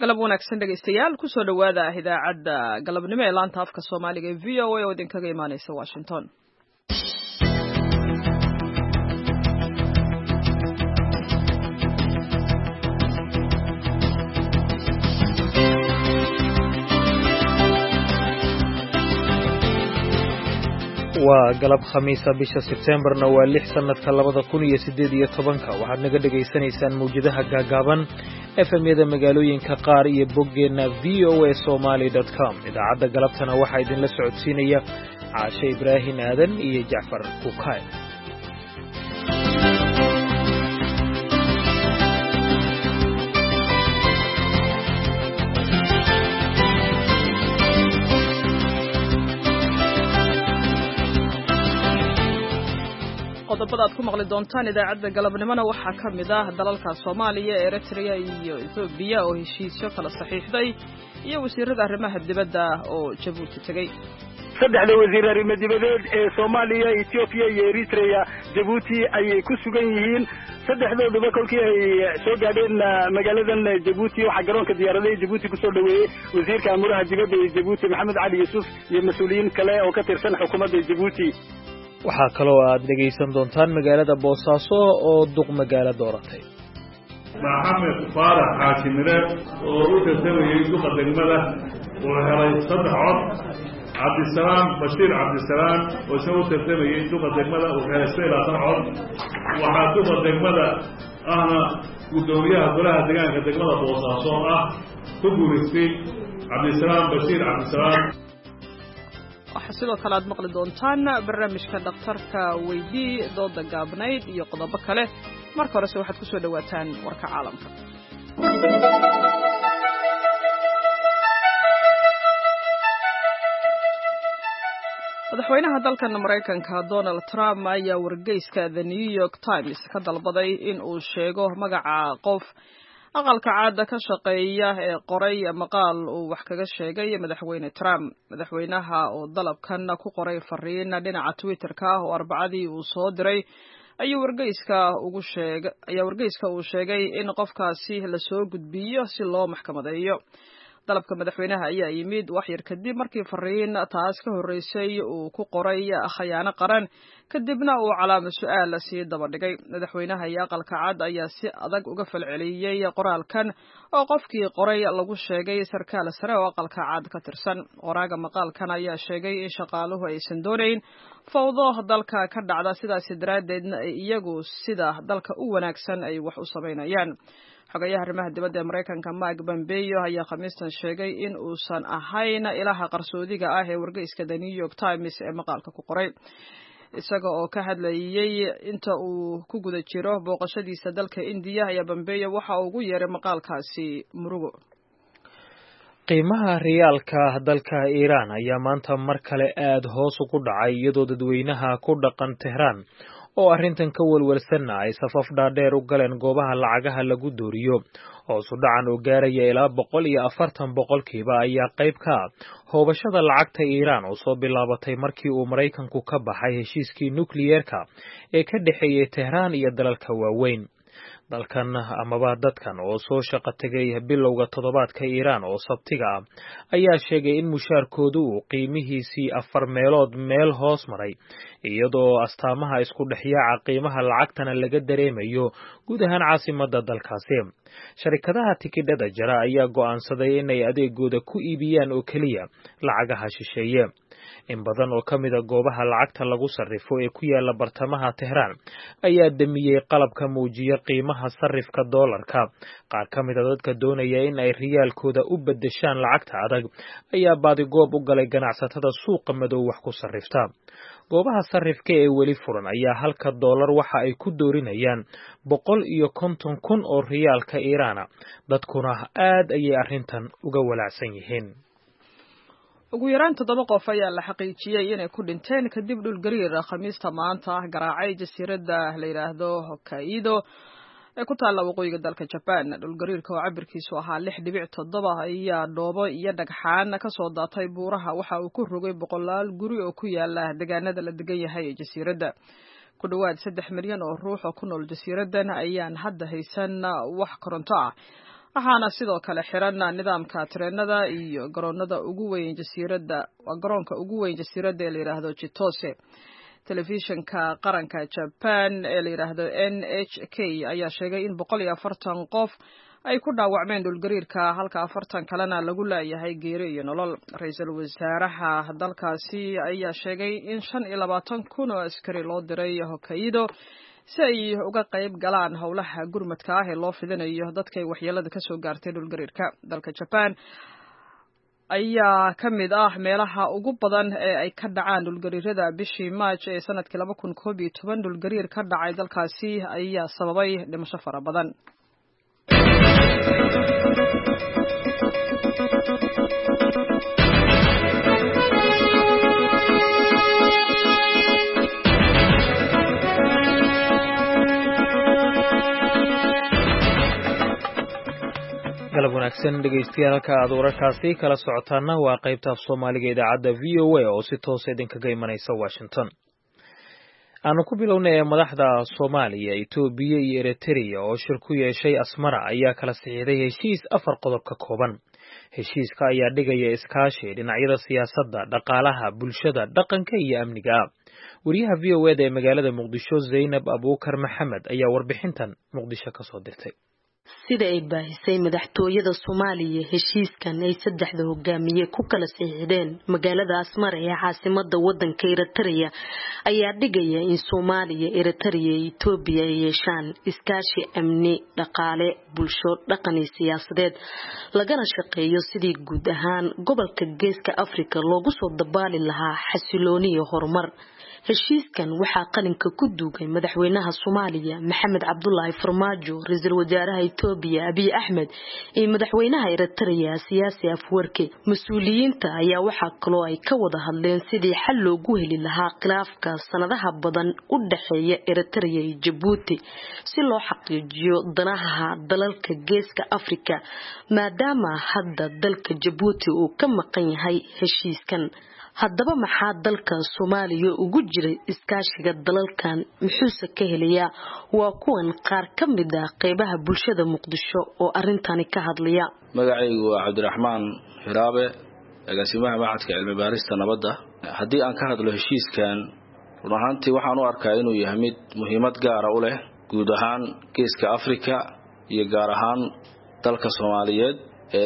galab wanaagsan dhegaystayaal kusoo dhawaada idaacadda galabnimo ee laanta afka Soomaaliga ee VOA oo idinkaga imaanaysa Washington. waa galab khamiisa bisha Septemberna waa 6 sanadka 2018 waxaad naga dhageysanaysaan mawjadaha gaagaaban FM-yada magaalooyinka qaar iyo boggeena voasomali.com idaacadda galabtana waxaa idinla socodsiinaya Caashe Ibraahin Aadan iyo Jacfar Kukaay. qodobada aad ku maqli doontaan idaacadda galabnimona waxaa ka mid ah dalalka Soomaaliya, Eritrea iyo Ethiopia oo heshiisyo kala saxiixday iyo wasiirada arrimaha dibadda oo Djibouti tagay. saddexda wasiir arrimaha dibadda ee Soomaaliya, Ethiopia iyo Eritrea Djibouti ayay ku sugan yihiin. saddexdooduba kolkii ay soo gaadheen magaaladan Djibouti waxa garoonka diyaaradaha Djibouti ku soo dhaweeyay wasiirka amuraha dibadda ee Djibouti Maxamed Cali Yuusuf iyo mas'uuliyiin kale oo ka tirsan xukuumadda Djibouti. waxaa kaloo aad dhegaysan doontaan magaalada Boosaaso oo duq magaalo dooratay. Maxamed Faarax Xaakimire oo u tartamayay duqa degmada oo helay 3 cod. Cabdisalaam Bashiir Cabdisalaam oo soo tartamayay duqa degmada oo helay 2 cod. waxaa duqa degmada ahna gudoomiyaha golaha deegaanka degmada Boosaaso ku guuleystay Cabdisalaam Bashiir Cabdisalaam. waxaa sidoo kale aad maqli doontaan barnaamijka dhakhtarka weydii dooda gaabnayd iyo qodobo kale. marka horese waxaad ku soo dhawaataan warka caalamka. madaxweynaha dalkan Mareykanka Donald Trump ayaa wargeyska The New York Times ka dalbaday in uu sheego magaca qof aqalka caada ka shaqeeya ee qoray maqaal uu wax kaga sheegay madaxweyne Trump. madaxweynaha oo dalabkan ku qoray fariin dhinaca Twitter-ka oo Arbacadii uu soo diray ayaa wargeyska uu sheegay in qofkaasi la soo gudbiyo si loo maxkamadeeyo. dalabka madaxweynaha ayaa yimid wax yar kadib markii fariin taas ka horeysay uu ku qoray khiyaano qaran kadibna uu calaamad su'aal sii daba dhigay. madaxweynaha iyo aqalka cad ayaa si adag uga falceliyay qoraalkan oo qofkii qoray lagu sheegay sarkaal sare oo aqalka cad ka tirsan. qoraaga maqaalkan ayaa sheegay in shaqaaluhu aysan doonayn fawdo dalka ka dhacda sidaas daraadeedna iyagu sida dalka u wanaagsan ay wax u sameynayaan. xogayaha arrimaha dibadda ee Mareykanka Mike Pompeo ayaa Khamiistan sheegay in uusan ahayn ilaha qarsoodiga ah ee wargeyska The New York Times ee maqaalka ku qoray. isaga oo ka hadlayay inta uu ku guda jiro booqashadiisa dalka India ayaa Pompeo waxa uu ugu yeeray maqaalkaasi murugo. qiimaha riyaalka dalka Iran ayaa maanta mar kale aad hoos ugu dhacay iyadoo dadweynaha ku dhaqan Tehran oo arrintan ka walwalsanna ay safaf dhaadheer u galeen goobaha lacagaha lagu dooriyo. hoos u dhacan oo gaaraya ilaa 140% ayaa qayb ka ah hoobashada lacagta Iran oo soo bilaabatay markii uu Mareykanku ka baxay heshiiskii nukliyeerka ee ka dhexeeyay Tehran iyo dalalka waaweyn. dalkan amaba dadkan oo soo shaqo tagay bilowga toddobaadka Iran oo Sabtiga ayaa sheegay in mushaarkoodu uu qiimihiisii 4 meelood meel hoos maray iyadoo astaamaha isku dhexyaaca qiimaha lacagtana laga dareemayo guud ahaan caasimadda dalkaasi. sharikadaha tikidhada jara ayaa go'aansaday inay adeegooda ku iibiyaan oo kaliya lacagaha shisheeye. in badan oo ka mid ah goobaha lacagta lagu sarrifo ee ku yaala bartamaha Tehran ayaa damiyay qalabka muujiya qiimaha sarrifka dollarka. qaar ka mid ah dadka doonaya in ay riyaalkooda u beddeshaan lacagta adag ayaa baadigoob u galay ganacsatada suuqa madow wax ku sarrifta. goobaha sarrifka ee weli furan ayaa halka dollar waxa ay ku doorinayaan 150,000 oo riyaalka Iran. dadkuna aad ayay arrintan uga walaacsan yihiin. ugu yaraan 7 qof ayaa la xaqiijiyay inay ku dhinteen kadib dhul gariir Khamiista maanta garaacay jasiiradda la yiraahdo Hokkaido ee ku taalla waqooyiga dalka Japan. dhul gariirka oo cabirkiisu ahaa 6.7 ayaa dhoobo iyo dhagxaan ka soo daatay buuraha waxa uu ku rogay 100 guri oo ku yaala deegaanada la degan yahay ee jasiiradda. ku dhawaad 3 milyan oo ruux oo ku nool jasiiraddan ayaan hadda haysan wax koronto ah. waxaana sidoo kale xiran nidaamka tareenada iyo garoonka ugu weyn jasiiradda ee la yiraahdo Chitose. telefishinka qaranka Japan ee la yiraahdo NHK ayaa sheegay in 140 qof ay ku dhaawacmeen dhulgariirka halka 40 kalena lagu leeyahay geeri iyo nolol. Ra'iisul wasaaraha dalkaasi ayaa sheegay in 25,000 oo askari loo diray Hokkaido si ay uga qayb galaan howlaha gurmadka ah ee loo fidinayo dadka waxyeelada ka soo gaartay dhulgariirka. Dalka Japan ayaa ka mid ah meelaha ugu badan ee ay ka dhacaan dhulgariirada. bishii March ee sanadkii 2011 dhulgariir ka dhacay dalkaasi ayaa sababay dhimasho fara badan. galab wanaagsan dhegeystayaal halka aad wararkaasi kala socotaana waa qaybta af Soomaaliga idaacadda VOA oo si toos ah idinkaga imanaysa Washington. aanu ku bilownay madaxda Soomaaliya, Itoobiya iyo Eritrea oo shir ku yeeshay Asmara ayaa kala saxiixday heshiis 4 qodob ka kooban. Heshiiska ayaa dhigaya iskaashi dhinacyada siyaasadda, dhaqaalaha, bulshada, dhaqanka iyo amniga. Wariyaha VOA ee magaalada Muqdisho Zainab Abuukar Maxamed ayaa warbixintan Muqdisho ka soo dirtay. sida ay baahisay madaxtooyada Soomaaliya, heshiiskan ay saddexda hogaamiye ku kala saxiixdeen magaalada Asmara ee caasimadda waddanka Eritrea ayaa dhigaya in Soomaaliya, Eritrea iyo Itoobiya ay yeeshaan iskaashi amni, dhaqaale, bulsho, dhaqan iyo siyaasadeed lagana shaqeeyo sidii guud ahaan gobolka Geeska Afrika loogu soo dabaali lahaa xasilooni iyo horumar. heshiiskan waxaa qalinka ku duugay madaxweynaha Soomaaliya Maxamed Cabdullaahi Farmaajo, ra'iisul wasaaraha Itoobiya Abiy Ahmed iyo madaxweynaha Eritrea Siyaasi Afwerki. Mas'uuliyiinta ayaa waxa kale oo ay ka wada hadleen sidii xal loogu heli lahaa khilaafka sanadaha badan u dhaxeeya Eritrea iyo Djibouti si loo xaqiijiyo danaha dalalka Geeska Afrika maadaama hadda dalka Djibouti uu ka maqan yahay heshiiskan. haddaba maxaa dalka Soomaaliya ugu jiray iskaashiga dalalkan muxuu ka helayaa? waa kuwan qaar ka mid ah qaybaha bulshada Muqdisho oo arintani ka hadlaya. magacaygu waa Cabdiraxmaan Hiraabe, agaasimaha Macadka Cilmi Baarista Nabadda. haddii aan ka hadlo heshiiskan, run ahaantii waxaan u arkaa inuu yahay mid muhiimad gaar ah u leh guud ahaan Geeska Afrika iyo gaar ahaan dalka Soomaaliyeed.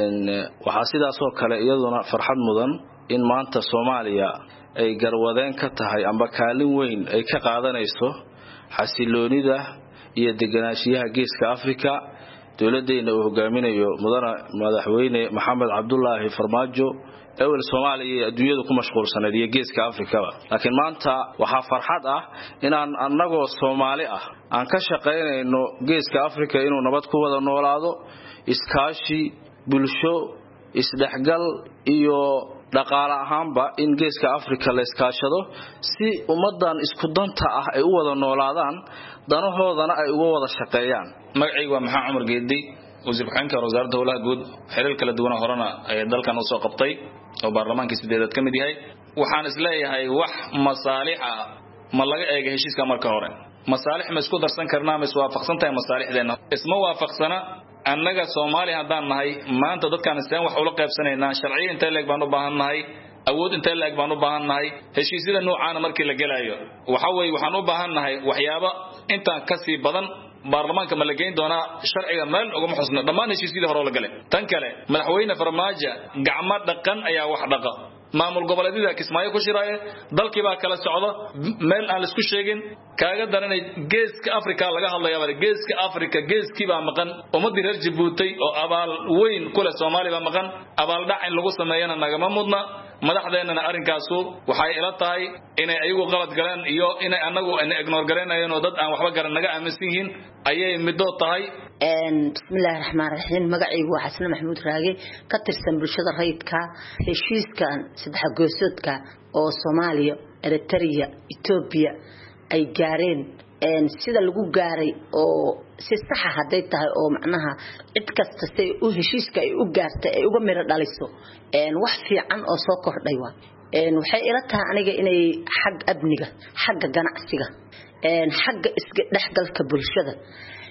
waxaa sidaas oo kale iyaduna farxad mudan in maanta Soomaaliya ay garwadeen ka tahay amba kaalin weyn ay ka qaadanayso xasiloonida iyo deganaanshiyaha Geeska Afrika. dawladdeena uu hogaaminayo madaxweyne Maxamed Cabdullaahi Farmaajo awal Soomaaliya adduunyada ku mashquulsanayd iyo Geeska Afrika. laakiin maanta waxaa farxad ah inaan annagoo Soomaali ah aan ka shaqeynayno Geeska Afrika inuu nabad ku wada noolaado, iskaashi bulsho, isdhexgal iyo dhaqaale ahaanba in Geeska Afrika la iskaashado si ummadan isku danta ah ay u wada noolaadaan, danahoodana ay uga wada shaqeeyaan. magacaygu waa Maxamed Cumar Geedi, wasiir ku-xigeenka wasaaradda howlaha guud. xiriir kala duwan horena ay dalkan u soo qabtay oo baarlamaanka 8aad ka mid yahay. waxaan isleeyahay wax masaalixa ma laga eegay heshiiska marka hore. masaalix ma isku darsan karnaa ma iswaafaqsan tahay masaalixdeena? isma waafaqsana. annaga Soomaali haddaan nahay maanta dadkan istaan wax ula qaybsanaynaa. sharciyo inta leeg baan u baahannahay, awood inta leeg baan u baahannahay. heshiisyada noocan markii la galayo waxa weey waxaan u baahannahay waxyaabo intaan ka sii badan. baarlamaanka ma la geyn doonaa sharciga meel uga xusna dhammaan heshiisyada hore la galay. tan kale madaxweyne Farmaajo gacmo dhaqan ayaa wax dhaqa. maamul goboleedyada Kismaayo ku shiraaye dalkii baa kala socdo meel aan la isku sheegin. kaaga daranay Geeska Afrika laga hadlayaa. Geeska Afrika geeskii baa maqan. ummadii reer Djibouti oo abaal weyn ku leh Soomaaliya baa maqan. abaal dhac in lagu sameeyana nagama mudna. madaxdeennana arinkaasu waxay ila tahay inay ayagu qalad galeen iyo inay anagu ignore gareynayeen oo dad aan waxba garan naga aaminsan yihiin ayay middo tahay. bismillaahir rahmaanir rahiim. magacaygu waa Xasan Maxamuud Raage, ka tirsan bulshada rayidka. heshiiskan saddex goosoodka oo Soomaaliya, Eritrea, Itoobiya ay gaareen sida lagu gaaray oo si sax ah haday tahay oo macnaha cid kasta si uu heshiiska ay u gaartay ay uga miro dhaliso wax fiican oo soo kordhay waa. waxay ila tahay aniga inay xag abniga, xagga ganacsiga, xagga isga dhaxgalka bulshada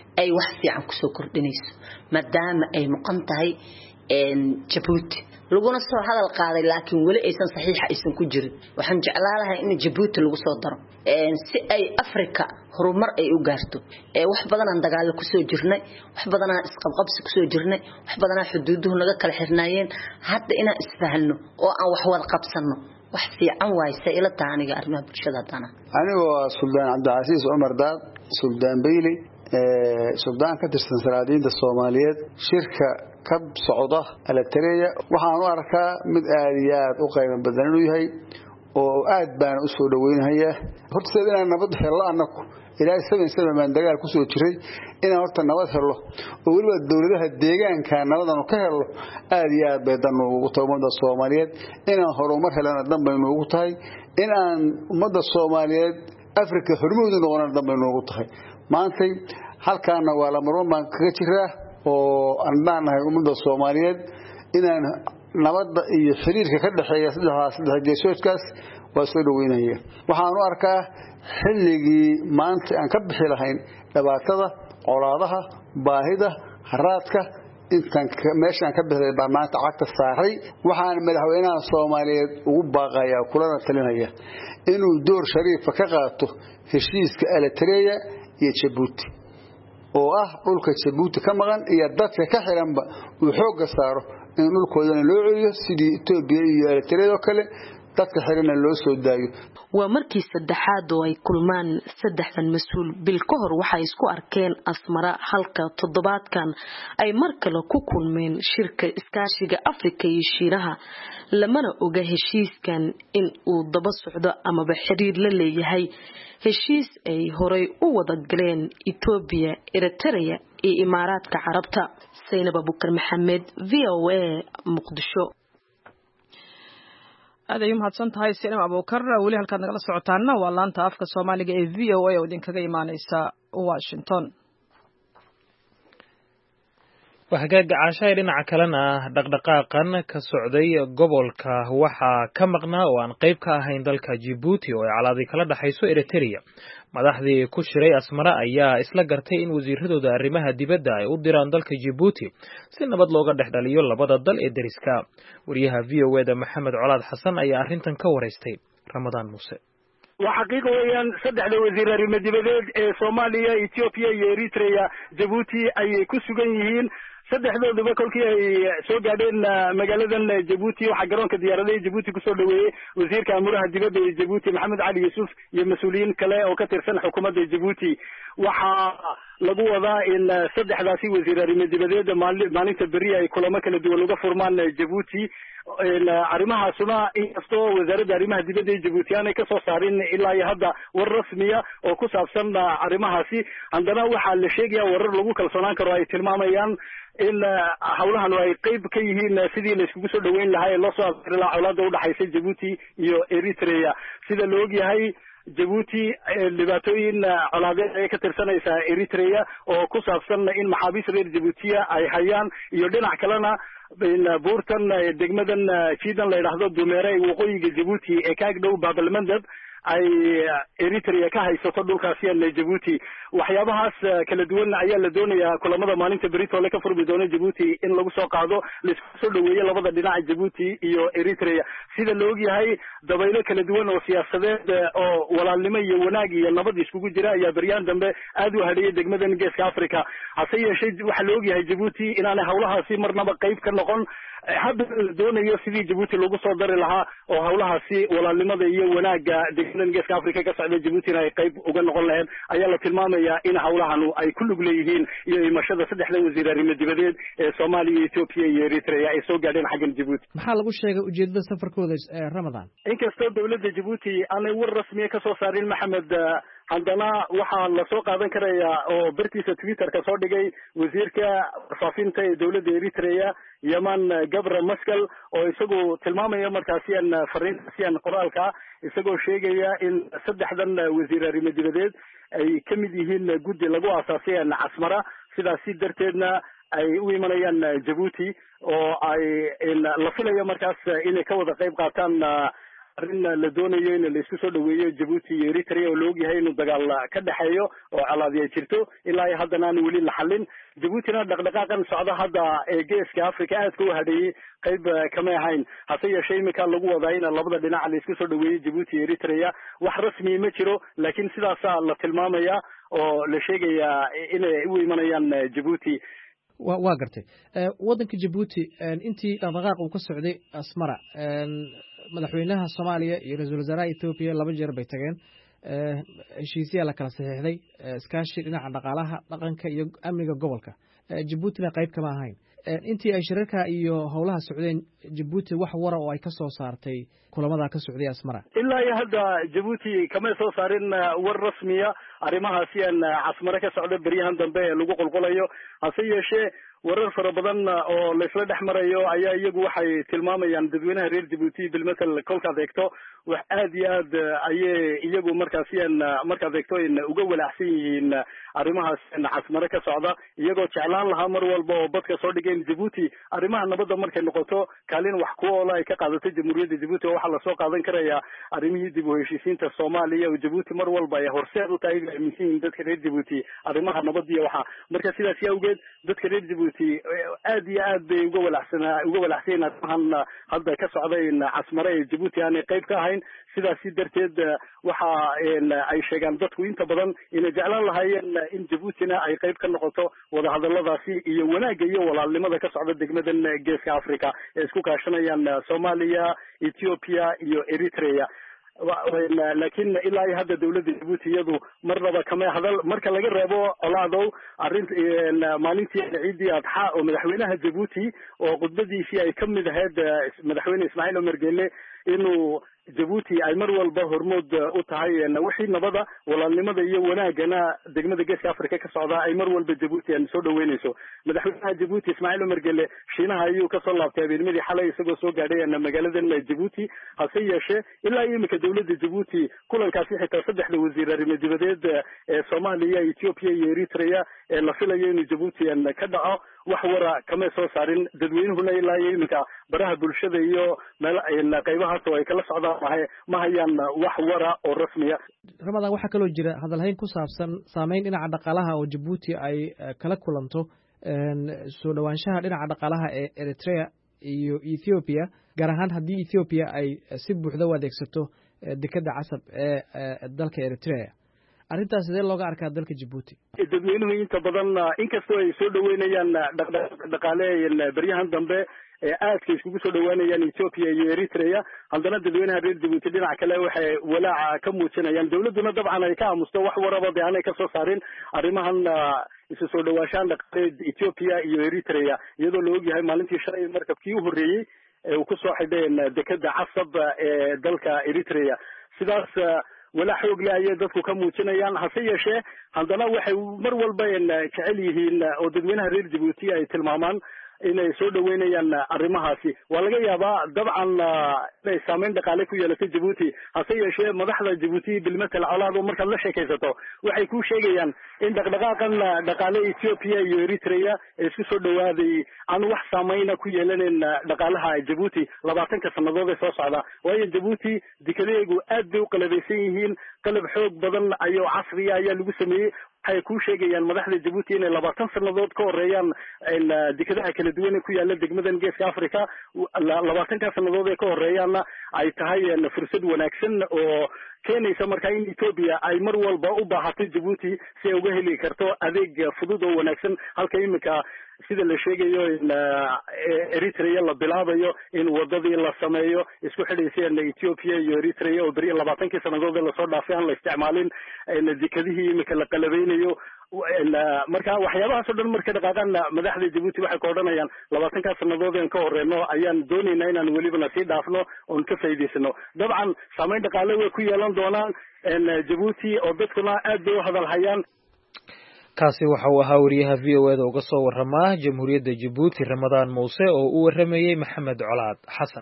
ay wax fiican ku soo kordhinayso maadaama ay maqan tahay Djibouti laguna soo hadal qaaday laakiin wali aysan saxiix aysan ku jirin waxaan jeclaalahay in Djibouti lagu soo daro si ay Afrika horumar ay u gaarto wax badan aan dagaal ku soo jirnay wax badan aan isqabqabsi ku soo jirnay wax badan aan xuduuduhu naga kala xirnaayeen hadda inaan isfahanno oo aan wax wada qabsano wax fiican waay sayla taaniga arrimaha bulshada dana anigoo Suldaan Cabdicasiis Umar Daad Suldaan Bayli Suldaan ka tirsan salaadiinta Soomaaliyeed shirka ka socda Eritrea waxaan u arkaa mid aad iyo aad u qiimo badan inuu yahay oo aad baan u soo dhaweynayaa horta inaan nabad helo anaku ilaa 7 baan dagaal ku soo jiray inaan horta nabad helo oo waliba dawladaha deegaanka nabadan ka helo aad iyo aad bay dan ugu tahay ummadda Soomaaliyeed inaan horumar helana dan bay ugu tahay inaan ummadda Soomaaliyeed Afrika hormuud noqon dan bay ugu tahay maanta halkaana waa la marwan baan kaga jiraa oo aan baanahay ummadda Soomaaliyeed inaan nabadda iyo xiriirka ka dhaxeeya saddex geesoodkaas waa soo dhaweynaya waxaan u arkaa xilligii maanta aan ka bixi lahayn dhibaatada colaadaha baahida haraadka intaan meeshaan ka bixi baa maanta cagta saaray waxaan madaxweynaha Soomaaliyeed ugu baaqayaa kulana talinaya inuu door shariif ka qaato heshiiska Eritrea iyo Djibouti oo ah dhulka Djibouti ka maqan iyo dadka ka xiranba uu xoog saaro in dhulkoodana loo celiyo sidii Itoobiya iyo Eritrea oo kale dadka xirana loo soo daayo waa markii saddexaad oo ay kulmaan saddexdan mas'uul bil ka hor waxay isku arkeen Asmara halka toddobaadkan ay mar kale ku kulmeen shirka iskaashiga Afrika iyo Shiinaha lamana oga heshiiskan in uu daba socdo ama xiriir la leeyahay heshiis ay horay u wada galeen Itoobiya Eritrea iyo Imaaraadka Carabta Zainab Abubakar Maxamed VOA Muqdisho aad mahadsan tahay Zainab Abubakar wali halkaad nagala socotaana waa laanta afka Soomaaliga ee VOA oo idinkaga imaanaysa Washington waxgaaga caashay dhinaca kalena dhaqdhaqaaqan ka socday gobolka waxa ka maqnaa oo aan qayb ka ahayn dalka Djibouti oo ay calaadi kala dhaxayso Eritrea madaxdii ku shiray Asmara ayaa isla gartay in wasiiradooda arrimaha dibadda ay u diraan dalka Djibouti si nabad looga dhexdhaliyo labada dal ee dariska wariyaha VOA-da Maxamed Colaad Xasan ayaa arrintan ka wareystay Ramadaan Muuse وحقيقة ويان صدح لوزير المدينة الصومالية إثيوبيا إريتريا جيبوتي أي كسوغيين صدح ذو بكل كي سوق عدين مجالدن جيبوتي وحجرون كديارين جيبوتي كسر لوي وزير كامورها الدبابة جيبوتي محمد علي يوسف المسؤولين كلا وكتر سنة حكومة جيبوتي lagu wadaa in saddexdaasi wasiir arrimaha maalinta bariya ay kulamo kala duwan uga furmaan Djibouti arrimahaasuna inkastoo wasaaradda arrimaha dibadda ee Djibouti aanay ka soo saarin ilaa iyo hadda war rasmiya oo ku saabsan arrimahaasi haddana waxaa la sheegayaa warar lagu kalsoonaan karo ay tilmaamayaan in hawlahan ay qayb ka yihiin sidii la iskugu soo dhaweyn lahaa ee loo soo afari lahaa colaadda u dhaxaysa Djibouti iyo Eritrea sida la ogyahay Djibouti dhibaatooyin colaadeed ay ka tirsanaysaa Eritrea oo ku saabsan in maxaabiis reer Djibouti ay hayaan iyo dhinac kalena buurtan degmadan jiidan la yiraahdo Dumeere waqooyiga Djibouti ee ka agdhow Baabalmandab ay Eritrea ka haysato dhulkaasi Djibouti waxyaabahaas kala duwan ayaa la doonayaa kulamada maalinta berito la ka furmi doono Djibouti in lagu soo qaado la isku soo dhaweeyo labada dhinac Djibouti iyo Eritrea sida la ogyahay dabaylo kala duwan oo siyaasadeed oo walaalnimo iyo wanaag iyo nabad iskugu jira ayaa bariyaan dambe aad u hadhiyay degmadan Geeska Afrika hase yeeshee waxa la ogyahay Djibouti inaanay hawlahaasi marnaba qayb ka noqon hadda doonayo sidii Djibouti lagu soo dari lahaa oo hawlahaasi walaalnimada iyo wanaaga degmadan Geeska Afrika ka socda Djibouti ay qayb uga noqon lahayn ayaa la tilmaamayaa in hawlahan ay ku lug leeyihiin iyo imashada saddexda wasiir arrimaha dibadda ee Soomaaliya Itoobiya iyo Eritrea ay soo gaadheen xagga Djibouti maxaa lagu sheegay ujeedada safarkooda Ramadaan inkastoo dawladda Djibouti aanay war rasmi ka soo saarin Maxamed haddana waxaa la soo qaadan karayaa oo bartiisa Twitter ka soo dhigay wasiirka faafinta ee dawladda Eritrea Yaman Gabra Maskal oo isagoo tilmaamaya markaasi aan fariintaasi qoraalka isagoo sheegaya in saddexdan wasiir arrimaha dibadda ay kamid yihiin guddi lagu aasaasay Asmara sidaasi darteedna ay u imanayaan Djibouti oo ay la filayo markaas inay ka wada qayb qaataan arrin la doonayo in la isku soo dhaweeyo Djibouti iyo Eritrea oo la ogyahay inuu dagaal ka dhaxeeyo oo calaadiya jirto ilaa haddana aan weli la xallin. Djiboutina dhaqdhaqaaqan socda hadda ee geeska Afrika aad ku hadhayay qayb kama ahayn, hase yeeshee imika lagu wadaa in labada dhinac la isku soo dhaweeyo Djibouti iyo Eritrea. Wax rasmi ma jiro, laakiin sidaas la tilmaamaya oo la sheegaya inay u imanayaan Djibouti. waa gartay wadanka Djibouti intii dhaqdhaqaaq uu ka socday Asmara madaxweynaha Soomaaliya iyo ra'iisul wasaaraha Ethiopia laba jeer bay tageen heshiisyo la kala saxiixday iskaashi dhinaca dhaqaalaha dhaqanka iyo amniga gobolka Djiboutina qayb kama ahayn intii ay shirarka iyo howlaha socdeen Djibouti wax wara oo ay ka soo saartay kulamada ka socday Asmara ilaa iyo hadda Djibouti kama soo saarin war rasmiya arrimahaasi aan Asmara ka socda bariyahan dambe ee lagu qolqolayo, hase yeeshee warar fara badan oo la isla dhex marayo ayaa iyagu waxay tilmaamayaan dadweynaha reer Djibouti bilmatal kolka adeegto wax aad iyo aad ayay iyagu markaasi marka adeegto in uga walaacsan yihiin arrimahaas Asmara ka socda, iyagoo jeclaan lahaa mar walba oo badka soo dhigeen Djibouti arrimaha nabadda markay noqoto kaalin wax ku oola ay ka qaadato jamhuuriyadda Djibouti oo waxa la soo qaadan karaya arrimihii dib u heshiisiinta Soomaaliya oo Djibouti mar walba ay horseed u tahay aaminsan dadka reer Djibouti arrimaha nabadda iyo waxa marka sidaas awgeed dadka reer Djibouti aad iyo aad bay uga walaacsan arrimahan hadda ka socday in Asmara ee Djibouti aan qayb ka ahayn. sidaas darteed waxa ay sheegaan dadku inta badan inay jeclaan lahaayeen in Djiboutina ay qayb ka noqoto wada hadalladaasi iyo wanaagga iyo walaalnimada ka socda degmadan geeska Afrika ee isku kaashanayaan Soomaaliya, Ethiopia iyo Eritrea. laakiin ilaa hadda dawladda Djibouti iyadu marnaba kama hadal marka laga reebo olaadow maalintii ciidii Adxa oo madaxweynaha Djibouti oo khudbadiisii ay kamid ahayd madaxweyne Ismaaciil Omar Geelle inuu Djibouti ay mar walba hormood u tahay wixii nabada walaalnimada iyo wanaagana degmada geeska Afrika ka socda ay mar walba Djibouti aan soo dhaweynayso. madaxweynaha Djibouti Ismaaciil Omar Geelle Shiinaha ayuu ka soo laabtay habeenimidii xalay isagoo soo gaadhay magaaladan Djibouti, hase yeeshee ilaa imika dawladda Djibouti kulankaasi xitaa saddexda wasiir arrimo dibadeed ee Soomaaliya, Ethiopia iyo Eritrea ee la filayo inuu Djibouti ka dhaco wax wara kama soo saarin. dadweynuhuna ilaa imika baraha bulshada iyo qaybahaas oo ay kala socdaan ma hayaan wax wara oo rasmiya. Ramadan waxa kaloo jira hadalhayn ku saabsan saameyn dhinaca dhaqaalaha oo Djibouti ay kala kulanto soo dhawaanshaha dhinaca dhaqaalaha ee Eritrea iyo Ethiopia gaar ahaan haddii Ethiopia ay si buuxda u adeegsato dekada casab ee dalka Eritrea. arrintaas sidee looga arkaa dalka Djibouti? dadweynuhu inta badan inkastoo ay soo dhaweynayaan dhaqaale baryahan dambe aadka iskugu soo dhawaanayaan Ethiopia iyo Eritrea, haddana dadweynaha reer Djibouti dhinaca kale waxay walaaca ka muujinayaan. dawladuna dabcan ay ka aamusto wax waraba aanay ka soo saarin arrimahan isu soo dhawaashaan dhaqaale Ethiopia iyo Eritrea, iyadoo la ogyahay maalintii shalay markabkii u horeeyay uu ku soo xidheen dekada casab ee dalka Eritrea. sidaas walaa xoog leh ayay dadku ka muujinayaan, hase yeeshee haddana waxay mar walba jecel yihiin oo dadweynaha reer Djibouti ay tilmaamaan inay soo dhaweynayaan arrimahaasi. waa laga yaabaa dabcan inay saameyn dhaqaale ku yeelato Djibouti, hase yeeshee madaxda Djibouti bilmatal colaado markaad la sheekaysato waxay ku sheegayaan in dhaqdhaqaaqan dhaqaale Ethiopia iyo Eritrea isku soo dhawaaday aan wax saameyn ku yeelanin dhaqaalaha Djibouti 20 sanadood ee soo socda. waayo Djibouti dikadeegu aad bay u qalabeysan yihiin, qalab xoog badan ayo casri ayaa lagu sameeyay. waxay ku sheegayaan madaxda Djibouti inay 20 sanadood ka horeeyaan dekadaha kala duwan ku yaala degmadan geeska Afrika. 20 sanadood ee ka horeeyaana ay tahay fursad wanaagsan oo keenaysa markaa in Ethiopia ay mar walba u baahato Djibouti si ay uga heli karto adeeg fudud oo wanaagsan, halka imika sida la sheegayo in Eritrea la bilaabayo in wadadii la sameeyo isku xidhaysay Ethiopia iyo Eritrea oo bari 20 sanadood la soo dhaafay aan la isticmaalin dekadihii imika la qalabeynayo. marka waxyaabahaas oo dhan marka dhaqaaqan madaxda Djibouti waxay ka odhanayaan 20 sanadood ee ka horeeyno ayaan doonaynaa inaan weliba sii dhaafno oo ka faa'iideysano. dabcan saameyn dhaqaale way ku yeelan doonaan Djibouti oo dadkuna aad bay u hadal hayaan. kaasi waxa uu ahaa wariyaha VOA uga soo warama Jamhuuriyadda Djibouti Ramadaan Muuse oo u waramayay Maxamed Colaad Xasan.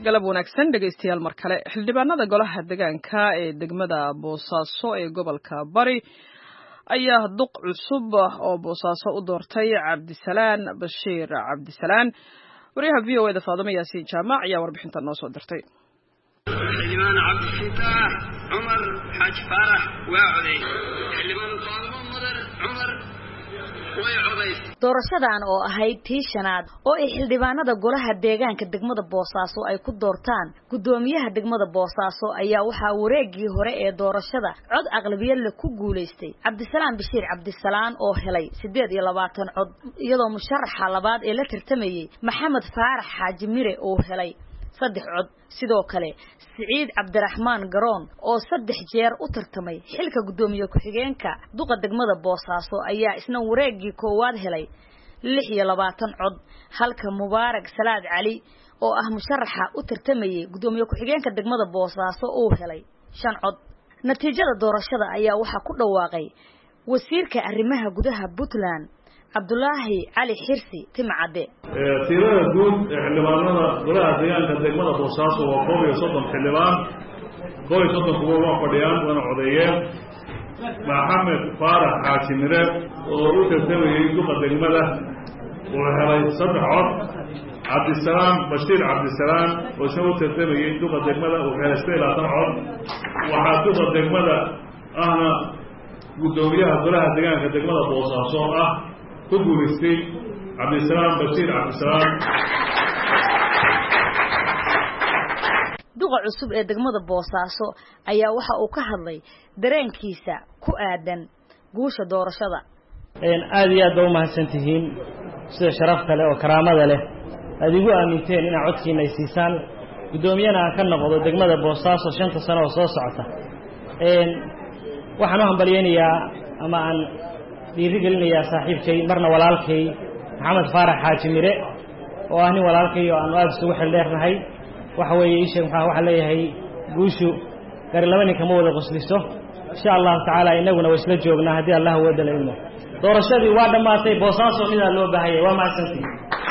galab wanaagsan dhegaystayaal mar kale xildhibaanada golaha deegaanka ee degmada Boosaaso ee gobolka Bari ayaa duq cusub oo Boosaaso u doortay Cabdisalaan Bashiir Cabdisalaan wariyaha VOA Faadimo Yaasiin Jaamac ayaa warbixintan noo soo dirtay xildhibaan Cabdifataax Cumar Xaaj Faarax waa coday xildhibaan Faadimo Madar Cumar doorashadan oo ahayd tii shanaad oo ay xildhibaanada golaha deegaanka degmada Boosaaso ay ku doortaan gudoomiyaha degmada Boosaaso ayaa waxa wareegii hore ee doorashada cod aqlabiyad leh ku guuleystay Cabdisalaan Bashiir Cabdisalaan oo helay 28 cod iyadoo musharaxa labaad ee la tartamayay Maxamed Faarax Xaaji Mire oo helay 3 cod sidoo kale Saciid Cabdiraxmaan Garoon oo 3 jeer u tartamay xilka gudoomiye ku-xigeenka duqa degmada Boosaaso ayaa isna wareegii koowaad helay 26 cod halka Mubaarak Salaad Cali oo ah musharaxa u tartamayay gudoomiye ku-xigeenka degmada Boosaaso oo helay 5 cod natiijada doorashada ayaa waxa ku dhawaaqay wasiirka arrimaha gudaha Puntland Abdullaahi Cali Xirsi Timcade tirada guud xildhibaanada golaha deegaanka degmada Boosaaso waa 30 xildhibaan 30 kuwa waa fadhiyaan wana codeeyeen Maxamed Faarax Xaaji Mire oo u tartamayay duqa degmada oo helay 3 cod Cabdisalaan Bashiir Cabdisalaan oo soo tartamayay duqa degmada oo helay 20 cod waxaa duqa degmada ahna gudoomiyaha golaha deegaanka degmada Boosaaso ah ku guuleystay Cabdisalaan Bashiir Cabdisalaan duqa cusub ee degmada Boosaaso ayaa waxa uu ka hadlay dareenkiisa ku aadan guusha doorashada aad iyo aad u mahadsantihiin sida sharaf kale oo karaamada leh adigu aaminteen in codkiina ay siisaan gudoomiyana ka noqdo degmada Boosaaso 5 sano oo soo socota waxaan u hambalyeeyaa ama aan dhiirigelinayaa saaxiibkay marna walaalkay Maxamed Faarax Xaaji Mire oo ah nin walaalkay oo aan aad isugu xildheernahay waxa weeye isha waxa leeyahay guushu gari laba nin kama wada qosliso insha Allah taala inaguna way isla joognaa hadii Allah wada leeyno doorashadii waa dhamaatay Boosaaso midaa loo baahayay waa mahadsantihiin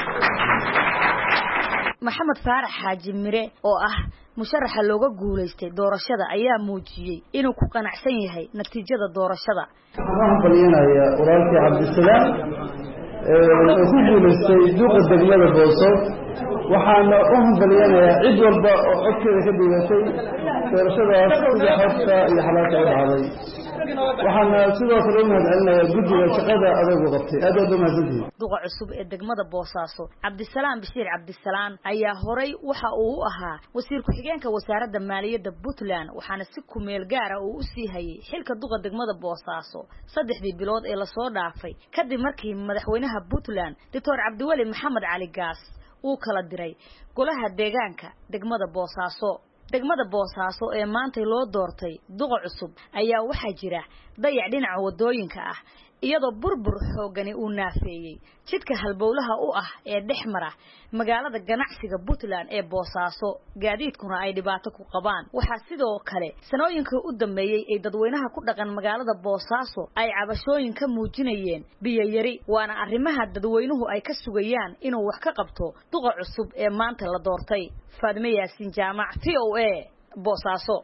Maxamed Faarax Xaaji Mire oo ah musharaxa looga guuleystay doorashada ayaa muujiyay inuu ku qanacsan yahay natiijada doorashada waxaan baliyanayaa walaalkii Cabdisalaan oo ku guuleystay duqa degmada Boosaaso waxaana u hambaliyanayaa cid walba oo codkeeda ka dhigatay doorashadaas sida xogta iyo xalaalka u dhacday waxaana sidoo kale u mahadcelinayaa guddiga shaqada adag u qabtay aad u mahadsantihiin duqa cusub ee degmada Boosaaso Cabdisalaan Bashiir Cabdisalaan ayaa horay waxa uu u ahaa wasiir ku-xigeenka wasaaradda maaliyadda Puntland waxaana si ku meel gaar ah uu u sii hayay xilka duqa degmada Boosaaso 3 bilood ee la soo dhaafay kadib markii madaxweynaha Puntland Dr. Cabdiwali Maxamed Cali Gaas uu kala diray golaha deegaanka degmada Boosaaso degmada Boosaaso ee maanta loo doortay duqa cusub ayaa waxa jira dayac dhinaca wadooyinka ah iyadoo burbur xoogani uu naafeeyay jidka halbowlaha u ah ee dhexmara magaalada ganacsiga Puntland ee Boosaaso gaadiidkuna ay dhibaato ku qabaan waxa sidoo kale sanooyinka u dambeeyay ay dadweynaha ku dhaqan magaalada Boosaaso ay cabashooyin ka muujinayeen biyo yari waana arrimaha dadweynuhu ay ka sugayaan inuu wax ka qabto duqa cusub ee maanta la doortay Faadimo Yaasiin Jaamac VOA Boosaaso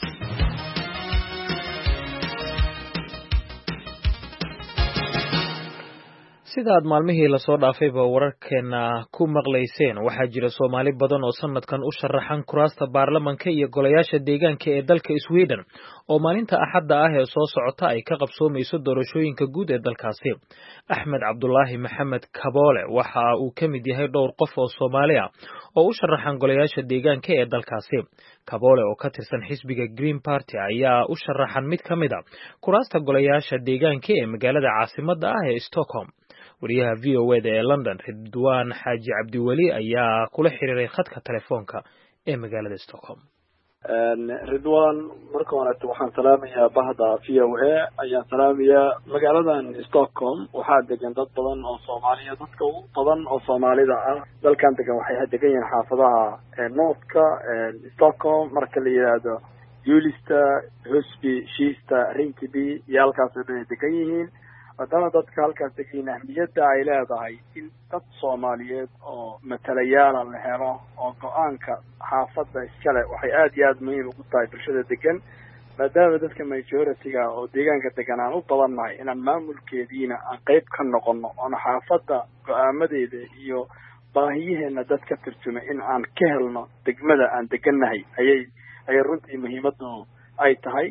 sidaad maalmihii la soo dhaafayba wararkeena ku maqlayseen waxaa jira Soomaali badan oo sanadkan u sharaxan kuraasta baarlamaanka iyo golayaasha deegaanka ee dalka Sweden oo maalinta Axadda ah ee soo socota ay ka qabsoomayso doorashooyinka guud ee dalkaasi Axmed Cabdullaahi Maxamed Kaboole waxa uu ka mid yahay dhowr qof oo Soomaali ah oo u sharaxan golayaasha deegaanka ee dalkaasi Kaboole oo ka tirsan xisbiga Green Party ayaa u sharaxan mid ka mid ah kuraasta golayaasha deegaanka ee magaalada caasimadda ah ee Stockholm wariyaha VOA ee London Ridwaan Xaaji Cabdiwali ayaa kula xiriiray khadka telefoonka ee magaalada Stockholm Ridwaan marka hore waxaan salaamayaa bahda VOA ayaan salaamayaa magaaladan Stockholm waxaa degan dad badan oo Soomaaliya dadka badan oo Soomaalida ah dalkan degan waxay degan yihiin xaafadaha Northka Stockholm marka la yiraahdo Julista, Husby, Kista, Rinkeby iyo halkaas ay degan yihiin maadaama dadka halkaas degayin ahmiyadda ay leedahay in dad Soomaaliyeed oo matalayaal la helo oo go'aanka xaafadda iskale waxay aad iyo aad muhiim ugu tahay bulshada degan maadaama dadka majority-ga oo deegaanka degan aan u badannahay inaan maamulkeediina aan qayb ka noqono oona xaafadda go'aamadeeda iyo baahiyaheena dad ka turjumay in aan ka helno degmada aan degannahay ayay runtii muhiimaddu ay tahay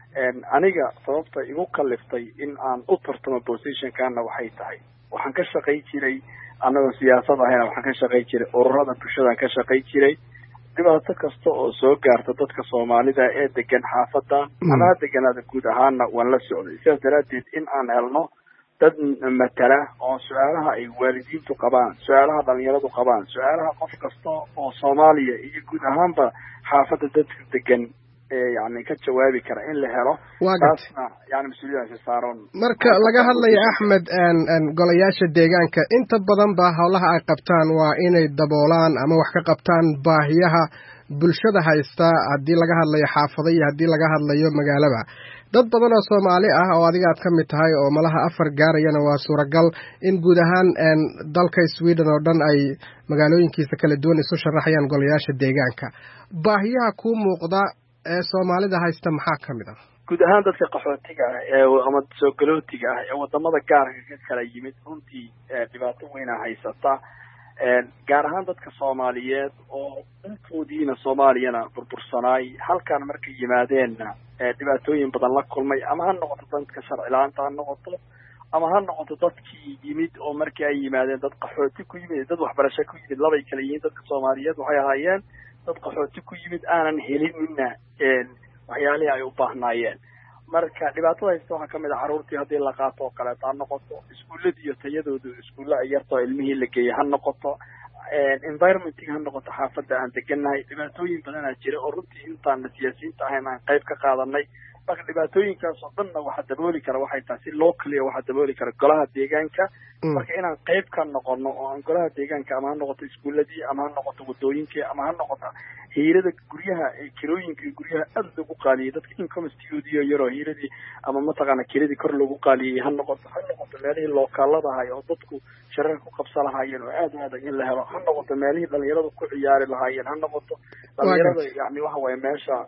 aniga sababta igu kaliftay in aan u tartamo positionkana waxay tahay waxaan ka shaqay jiray anagoo siyaasad ahayna waxaan ka shaqay jiray ururada bulshada ka shaqay jiray dhibaato kasta oo soo gaarta dadka Soomaalida ee degan xaafadda ama deganada guud ahaanna waan la socday sidaas daraadeed in aan helno dad matala oo su'aalaha ay waalidiintu qabaan su'aalaha dhalinyaradu qabaan su'aalaha qof kasta oo Soomaaliya iyo guud ahaanba xaafadda dadka degan يعني كجوابي كره إن لهلا taasna يعني مسؤولية saaran marka laga hadlayo Axmed aan golayaasha deegaanka inta badan ba hawlaha ay qabtaan waa inay daboolaan ama wax ka qabtaan baahiyaha bulshada haysta hadii laga hadlayo xaafado iyo hadii laga hadlayo magaalada dad badan oo Soomaali ah oo adiga aad kamid tahay oo malaha 4 gaarayana waa suuragal in guud ahaan dalka Sweden oo dhan ay magaalooyinkiisa kala duwan isu sharaxayaan golayaasha deegaanka baahiyaha ku muuqda ee Soomaalida haysta maxaa kamid ah guud ahaan dadka qaxootiga ee ama soo galootiga ah ee wadamada gaarka ka kala yimid runtii dhibaato weyn ah haysata gaar ahaan dadka Soomaaliyeed oo intoodiina Soomaaliyana burbursanaay halkan markay yimaadeenna dhibaatooyin badan la kulmay ama ha noqoto dadka sharci la'aanta ha noqoto ama ha noqoto dadkii yimid oo markii ay yimaadeen dad qaxooti ku yimid dad waxbarasho ku yimid labay kala yihiin dadka Soomaaliyeed waxay ahaayeen dad qaxooti ku yimid aanan helinina waxyaalihi ay u baahnaayeen marka dhibaatada haysta waxaa kamid ah carruurtii haddii la qaato oo kale ha noqoto iskuuladii iyo tayadoodu iskuulla ay yarto ilmihii la geeyay ha noqoto environmenting ha noqoto xaafadda aan degannahay dhibaatooyin badanaa jira oo runtii intaan siyaasiyiinta ahayn aan qayb ka qaadanay marka dhibaatooyinkaas oo dhanna waxa dabooli kara waxay tahay si locally waxa dabooli kara golaha deegaanka marka inaan qayb ka noqono oo aan golaha deegaanka ama ha noqoto iskuuladii ama ha noqoto wadooyinkii ama ha noqoto hiirada guryaha kirooyinka guryaha aad ugu qaaliyay dadka income studio yaro hiiradii ama mataqaana kiradii kor loogu qaaliyay ha noqoto meelihii lookaalada ahay oo dadku sharar ku qabsan lahaayeen oo aad in la helo ha noqoto meelihii dhalinyaradu ku ciyaari lahaayeen ha noqoto dhalinyarada yani waxa waaye meesha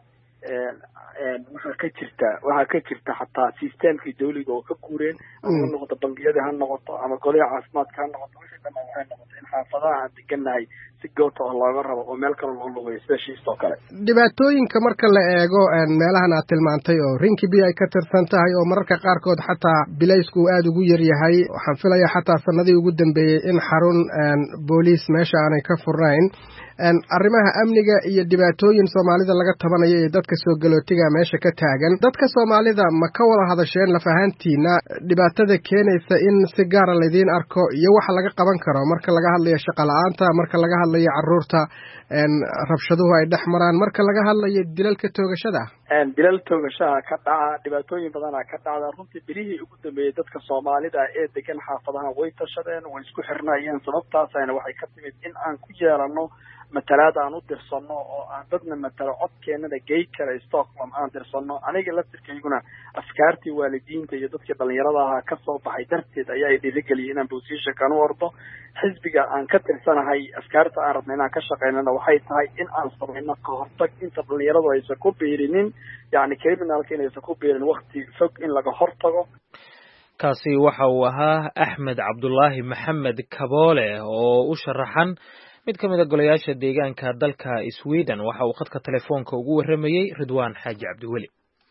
waxaa ka jirta xataa systemkii dawliga oo ka guureen ama ha noqoto bangiyada ha noqoto ama golaha caafimaadka ha noqoto wixii dhan waxay noqoto in xaafadaha aan degannahay si goobta oo looga rabo oo meel kale loo lugayo sida shiistoo kale dhibaatooyinka marka la eego meelahan aad tilmaantay oo Rinkeby ay ka tirsan tahay oo mararka qaarkood xataa bilaysku aad ugu yar yahay waxaan filayaa xataa sanadii ugu dambeeyay in xarun booliis meesha aanay ka furnayn arrimaha amniga iyo dhibaatooyin Soomaalida laga tabanayo ee dadka soo galootiga meesha ka taagan dadka Soomaalida ma ka wada hadasheen la fahantiina dhibaatada keenaysa in si gaar ah leedin arko iyo waxa laga qaban karo marka laga hadlayo shaqo la'aanta marka laga hadlayo carruurta rabshaduhu ay dhaxmaraan marka laga hadlayo dilalka toogashada dilal toogashada ka dhaca dhibaatooyin badan ka dhacda runtii bilihii ugu dambeeyay dadka Soomaalida ee degan xaafadaha way tashadeen way isku xirnaayeen sababtaas ayna waxay ka timid in aan ku yeelano matalaada aan u dirsano oo aan dadna matalo codkeenada gay kale Stockholm aan dirsano aniga laftirkayguna afkaartii waalidiinta iyo dadka dhalinyarada ah ka soo baxay darteed ayaa ay dhiirigeliyeen inaan position kan u ordo xisbiga aan ka tirsanahay afkaarta aan rabnay inaan ka shaqeynana waxay tahay in aan samayno ka hortag inta dhalinyaradu aysan ku beerinin yani criminalka inaysan ku beerin waqti fog in laga hortago kaasi waxa uu ahaa Axmed Cabdullaahi Maxamed Kaboole oo u sharaxan mid ka mid ah golayaasha deegaanka dalka Sweden waxa uu khadka telefoonka ugu waramayay Ridwaan Xaaji Cabdiweli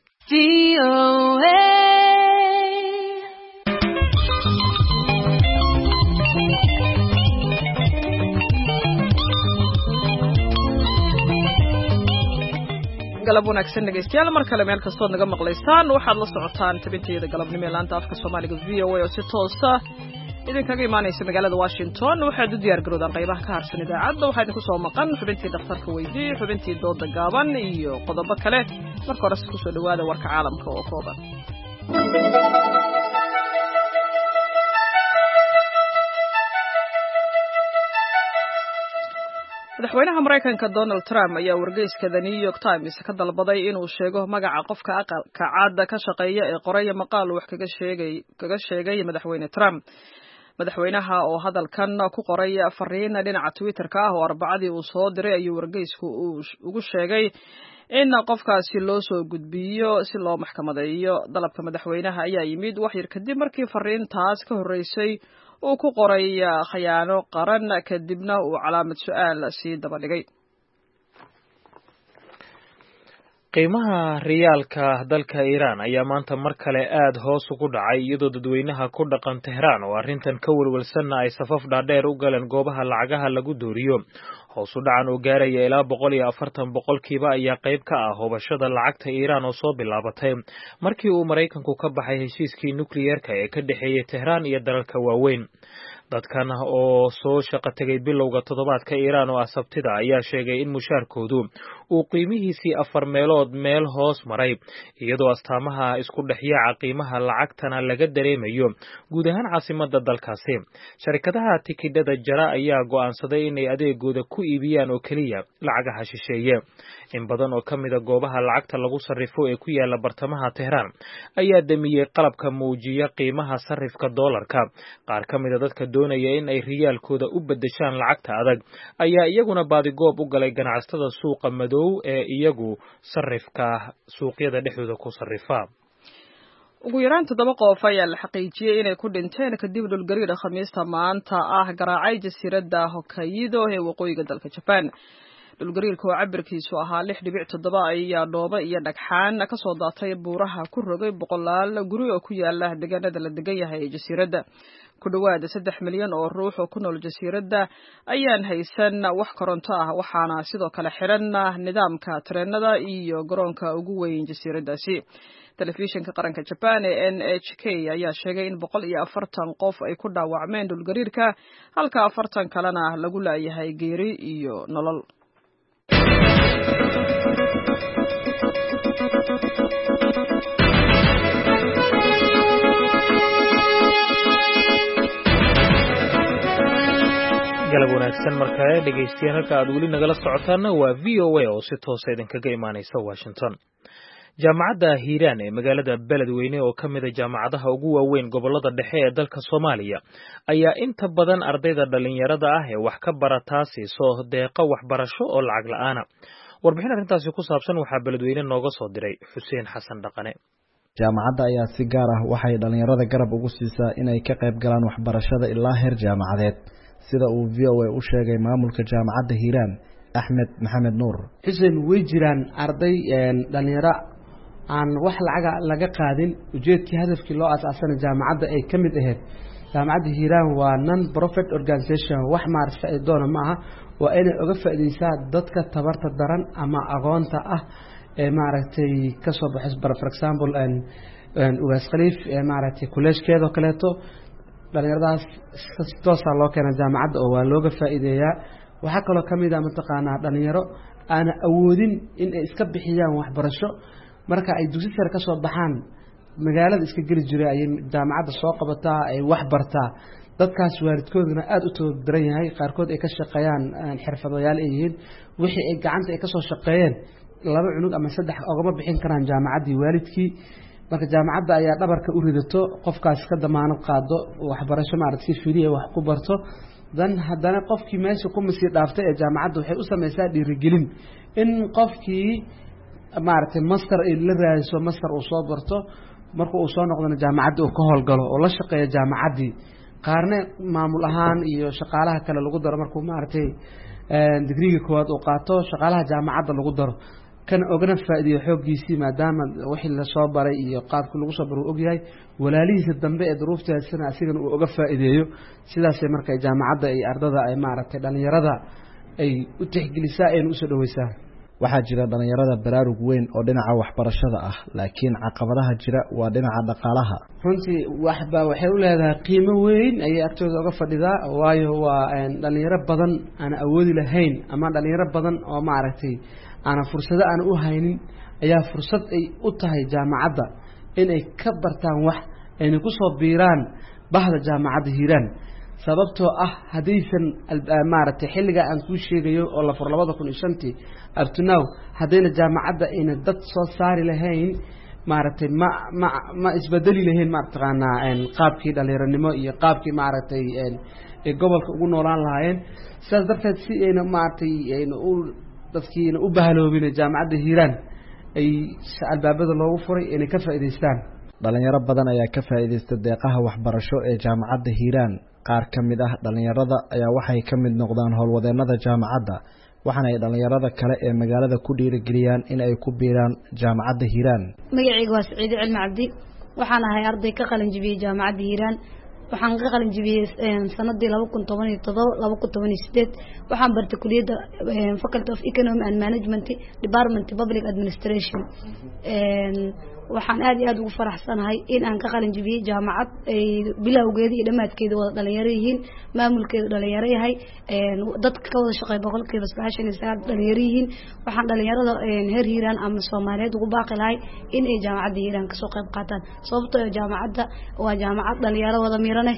galab wanaagsan dhegeystayaal mar kale meel kastoo naga maqlaysaan waxaad la socotaan tabinteeda galabnimo ee laanta afka Soomaaliga VOA oo si toos ah idinkaga imaanaysa magaalada Washington waxaad u diyaar garoodaan qaybaha ka harsan idaacadda waxaad ku soo maqan xubintii dhakhtarka weydii xubintii dooda gaaban iyo qodobo kale marka hore ku soo dhawaada warka caalamka oo kooban madaxweynaha Mareykanka Donald Trump ayaa wargeyska The New York Times ka dalbaday inuu sheego magaca qofka aqalka cad ka shaqeeya ee qoraya maqaal wax kaga sheegay madaxweyne Trump. Madaxweynaha oo hadalkan ku qoray fariin dhinaca Twitter-ka ah oo Arbacadii uu soo diray ayuu wargeysku ugu sheegay in qofkaasi loo soo gudbiyo si loo maxkamadeeyo. Dalabka madaxweynaha ayaa yimid wax yar kadib markii fariintaas ka horeysay uu ku qoray khiyaano qaran kadibna uu calaamad su'aal sii daba dhigay. qiimaha riyaalka dalka Iran ayaa maanta mar kale aad hoos ugu dhacay iyadoo dadweynaha ku dhaqan Tehran oo arrintan ka walwalsanna ay safaf dhaadheer u galeen goobaha lacagaha lagu dooriyo. hoos u dhacan oo gaaraya ilaa 140 boqolkiiba ayaa qayb ka ah hubashada lacagta Iran oo soo bilaabatay markii uu Mareykanku ka baxay heshiiskii nukliyeerka ee ka dhaxeeyay Tehran iyo dalalka waaweyn. dadkan oo soo shaqo tagay bilowga toddobaadka Iran oo Sabtida ayaa sheegay in mushaarkoodu uu qiimihiisii 4 meelood meel hoos maray iyadoo astaamaha isku dhexyaaca qiimaha lacagtana laga dareemayo guud ahaan caasimadda dalkaasi. Sharikadaha tikidhada jara ayaa go'aansaday inay adeegooda ku iibiyaan oo kaliya lacagaha shisheeye. in badan oo kamida goobaha lacagta lagu sarrifo ee ku yaala bartamaha Tehran ayaa damiyay qalabka muujiya qiimaha sarrifka dollarka. qaar kamida dadka doonaya in ay riyaalkooda u bedeshaan lacagta adag ayaa iyaguna baadigoob u galay ganacsatada suuqa madow ee iyagu sarrifka suuqyada dhexdooda ku sarrifa. ugu yaraan 7 qof ayaa la xaqiijiyay inay ku dhinteen kadib dhulgariir Khamiista maanta ah garaacay jasiiradda Hokkaido ee waqooyiga dalka Japan. dhulgariirka oo cabirkiisu ahaa 6.7 ayaa dhoobo iyo dhagxaan ka soo daatay buuraha ku rogay boqolaal guri oo ku yaala deegaanada la degan yahay ee jasiiradda. ku dhawaad 3 milyan oo ruux oo ku nool jasiiradda ayaan haysan wax koronto ah waxaana sidoo kale xiran nidaamka tareenada iyo garoonka ugu weyn jasiiraddaasi. telefishinka qaranka Japan ee NHK ayaa sheegay in 140 qof ay ku dhaawacmeen dhulgariirka halka 40 kalena lagu laayahay geeri iyo nolol. galab wanaagsan markaa dhegeystayaal halka aad weli nagala socotaana waa VOA oo si toos ah idinkaga imaanaysa Washington. jaamacadda Hiiraan ee magaalada Beledweyne oo kamid ah jaamacadaha ugu waaweyn gobolada dhexe ee dalka Soomaaliya ayaa inta badan ardayda dhalinyarada ah ee wax ka barata siiso deeqo waxbarasho oo lacag la'aan ah. warbixin arrintaasi ku saabsan waxaa Beledweyne nooga soo diray Xuseen Xasan Dhaqane. jaamacadda ayaa si gaar ah waxay dhalinyarada garab ugu siisaa inay ka qayb galaan waxbarashada ilaa heer jaamacadeed sida uu VOA u sheegay maamulka jaamacadda Hiiraan Axmed Maxamed Nuur. xuseen way jiraan arday dhalinyaro aan wax laga qaadin ujeedkii hadafkii loo aasaasan jaamacadda ay kamid ahayd. jaamacadda Hiiraan waa non profit organization wax faa'iido ma aha waa inay uga faa'iideysaa dadka tabarta daran ama aqoonta ah ee maaragtay ka soo baxay for example ugaas khaliif ee maaragtay kolleejkeeda kaleeto dhalinyaradaas toos ah loo keenay jaamacadda oo waa looga faa'iideeyaa. waxa kale kamid ah mataqaanaa dhalinyaro aan awoodin in ay iska bixiyaan waxbarasho marka ay dugsi sare ka soo baxaan magaalada iska geli jiray ay jaamacadda soo qabataa ay wax bartaa. dadkaas waalidkooduna aad u tababaran yahay qaarkood ay ka shaqeeyaan xirfadayaal ay yihiin wixii ay gacanta ay ka soo shaqeeyeen 2 cunug ama 3 ogama bixin karaan jaamacaddii waalidkii. marka jaamacadda ayaa dhabarka u ridato qofkaas ka damaanad qaado waxbarasho maaragtay fiiriye wax ku barto dan haddana qofkii meesha ku masii dhaaftay ee jaamacadda waxay u samaysaa dhiirigelin in qofkii maaragtay master ay la raadiso master uu soo barto marka uu soo noqdana jaamacadda uu ka howlgalo oo la shaqeeyo jaamacaddii. qaarna maamul ahaan iyo shaqaalaha kale lagu daro markuu maaragtay digriga koowaad uu qaato shaqaalaha jaamacadda lagu daro kan ogana faa'iideeyo xooggiisii maadaama wixii la soo baray iyo qaabkii lagu soo baray uu ogyahay walaalihiisa dambe ee duruuftaasina asigana uu uga faa'iideeyo. sidaas marka jaamacadda ay ardada ay maaragtay dhalinyarada ay u tixgelisaa ayna u soo dhaweysaa. waxaa jira dhalinyarada baraarug weyn oo dhinaca waxbarashada ah laakiin caqabadaha jira waa dhinaca dhaqaalaha. runtii waxay u leedahay qiimo weyn ayay agtooda uga fadhidaa waayo waa dhalinyaro badan aan awoodi lahayn ama dhalinyaro badan oo maaragtay aan fursado aan u haynin ayaa fursad ay u tahay jaamacadda in ay ka bartaan wax ayna ku soo biiraan bahda jaamacadda Hiiraan. sababtoo ah haddaysan maaragtay xilliga aan kuu sheegayo oo la furo 2005 up to now haddayna jaamacadda ayna dad soo saari lahayn maaragtay ma isbedeli lahayn maartaqaanaa qaabkii dhalinyaranimo iyo qaabkii maaragtay gobolka ugu noolaan lahaayeen sidaas darteed si ayna maaragtay ayna u dadkiina u bahaloobin jaamacadda Hiiraan ay albaabada loogu furay inay ka faa'iideystaan dhalinyaro badan ayaa ka faa'iideystay deeqaha waxbarasho ee jaamacadda Hiiraan qaar ka mid ah dhalinyarada ayaa waxay ka mid noqdaan howlwadeennada jaamacadda waxaana ay dhalinyarada kale ee magaalada ku dhiirigeliyaan in ay ku biiraan jaamacadda Hiiraan magacaygu waa Saciid Cilmi Cabdi waxaan ahay arday ka qalin jabiyay jaamacadda Hiiraan waxaan ka qalin jabiyay sanadii 2017 waxaan bartay kulliyadda Faculty of Economic and Management Department Public Administration waxaan aad iyo aad ugu faraxsanahay in aan ka qalin jabiyay jaamacad ay bilowgeeda iyo dhamaadkeeda wada dhalinyaro yihiin maamulkeeda dhalinyaro yahay dadka ka wada shaqeeya 99% dhalinyaro yihiin waxaan dhalinyarada heer Hiiraan ama Soomaaliyeed ugu baaqi lahay in ay jaamacadda Hiiraan ka soo qayb qaataan sababtoo ah jaamacadda waa jaamacad dhalinyaro wada miirane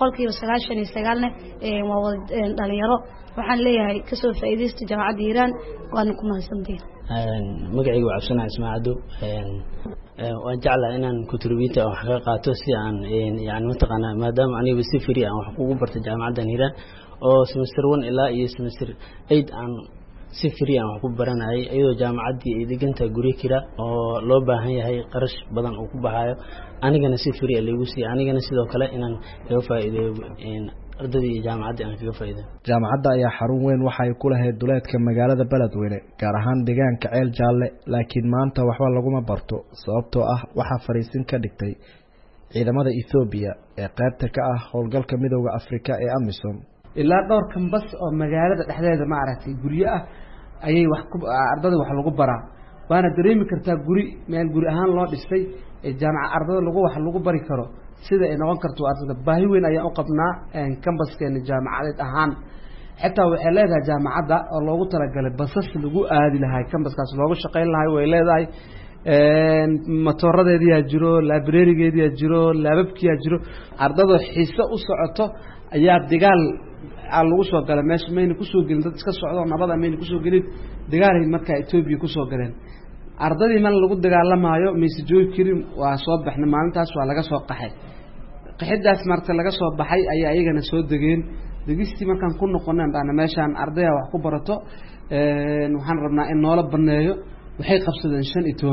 99% waa wada dhalinyaro waxaan leeyahay ka soo faa'iideysta jaamacadda Hiiraan waan ku mahadsantahay magacaygu waa Cabsana Ismaacado waan jeclahay inaan contributor wax ka qaato si aan yani mataqaanaa maadaama aniga si free aan wax ugu bartay jaamacadda Hiiraan oo semester 1 ilaa iyo semester 8 aan si free aan wax ku baranayay iyadoo jaamacaddii ay diganta guri kira oo loo baahan yahay qarash badan oo ku baxayo anigana si free lagu siiyay anigana sidoo kale inaan ka faa'iideeyo ardadii jaamacadda aan kaga faa'iideeyo jaamacadda ayaa xarun weyn waxa ay ku lahayd duleedka magaalada Beledweyne gaar ahaan deegaanka Ceel Jaalle laakiin maanta waxba laguma barto sababtoo ah waxa fariisin ka dhigtay ciidamada Ethiopia ee qaybta ka ah howlgalka midowga Afrika ee AMISOM ilaa dhowr kambas oo magaalada dhexdeeda ma aragtay guriyo ah ayay wax ku ardada wax lagu baraa waana dareemi kartaa guri meel guri ahaan loo dhisay ee jaamacad ardada lagu bari karo sida ay noqon karto ardada baahi weyn ayaa u qabnaa kambaskeena jaamacadeed ahaan xitaa waxay leedahay jaamacadda oo loogu talagalay basas lagu aadi lahay kambaskaas loogu shaqeyn lahay way leedahay matooradeedii jiro library-geedii jiro laababkii jiro ardada xiiso u socoto ayaa digaal lagu soo galay meesha mayna ku soo gelin dad iska socdo nabada mayna ku soo gelin digaalay marka Ethiopia ku soo galeen ardadii man lagu dagaalamaayo meesajooy kirim waa soo baxna maalintaas waa laga soo qaxay qaxidaas marka laga soo baxay ayaa ayagana soo dageen dagistii markaan ku noqonay aan meeshaan ardayda wax ku barato waxaan rabnaa in noola baneeyo waxay qabsadeen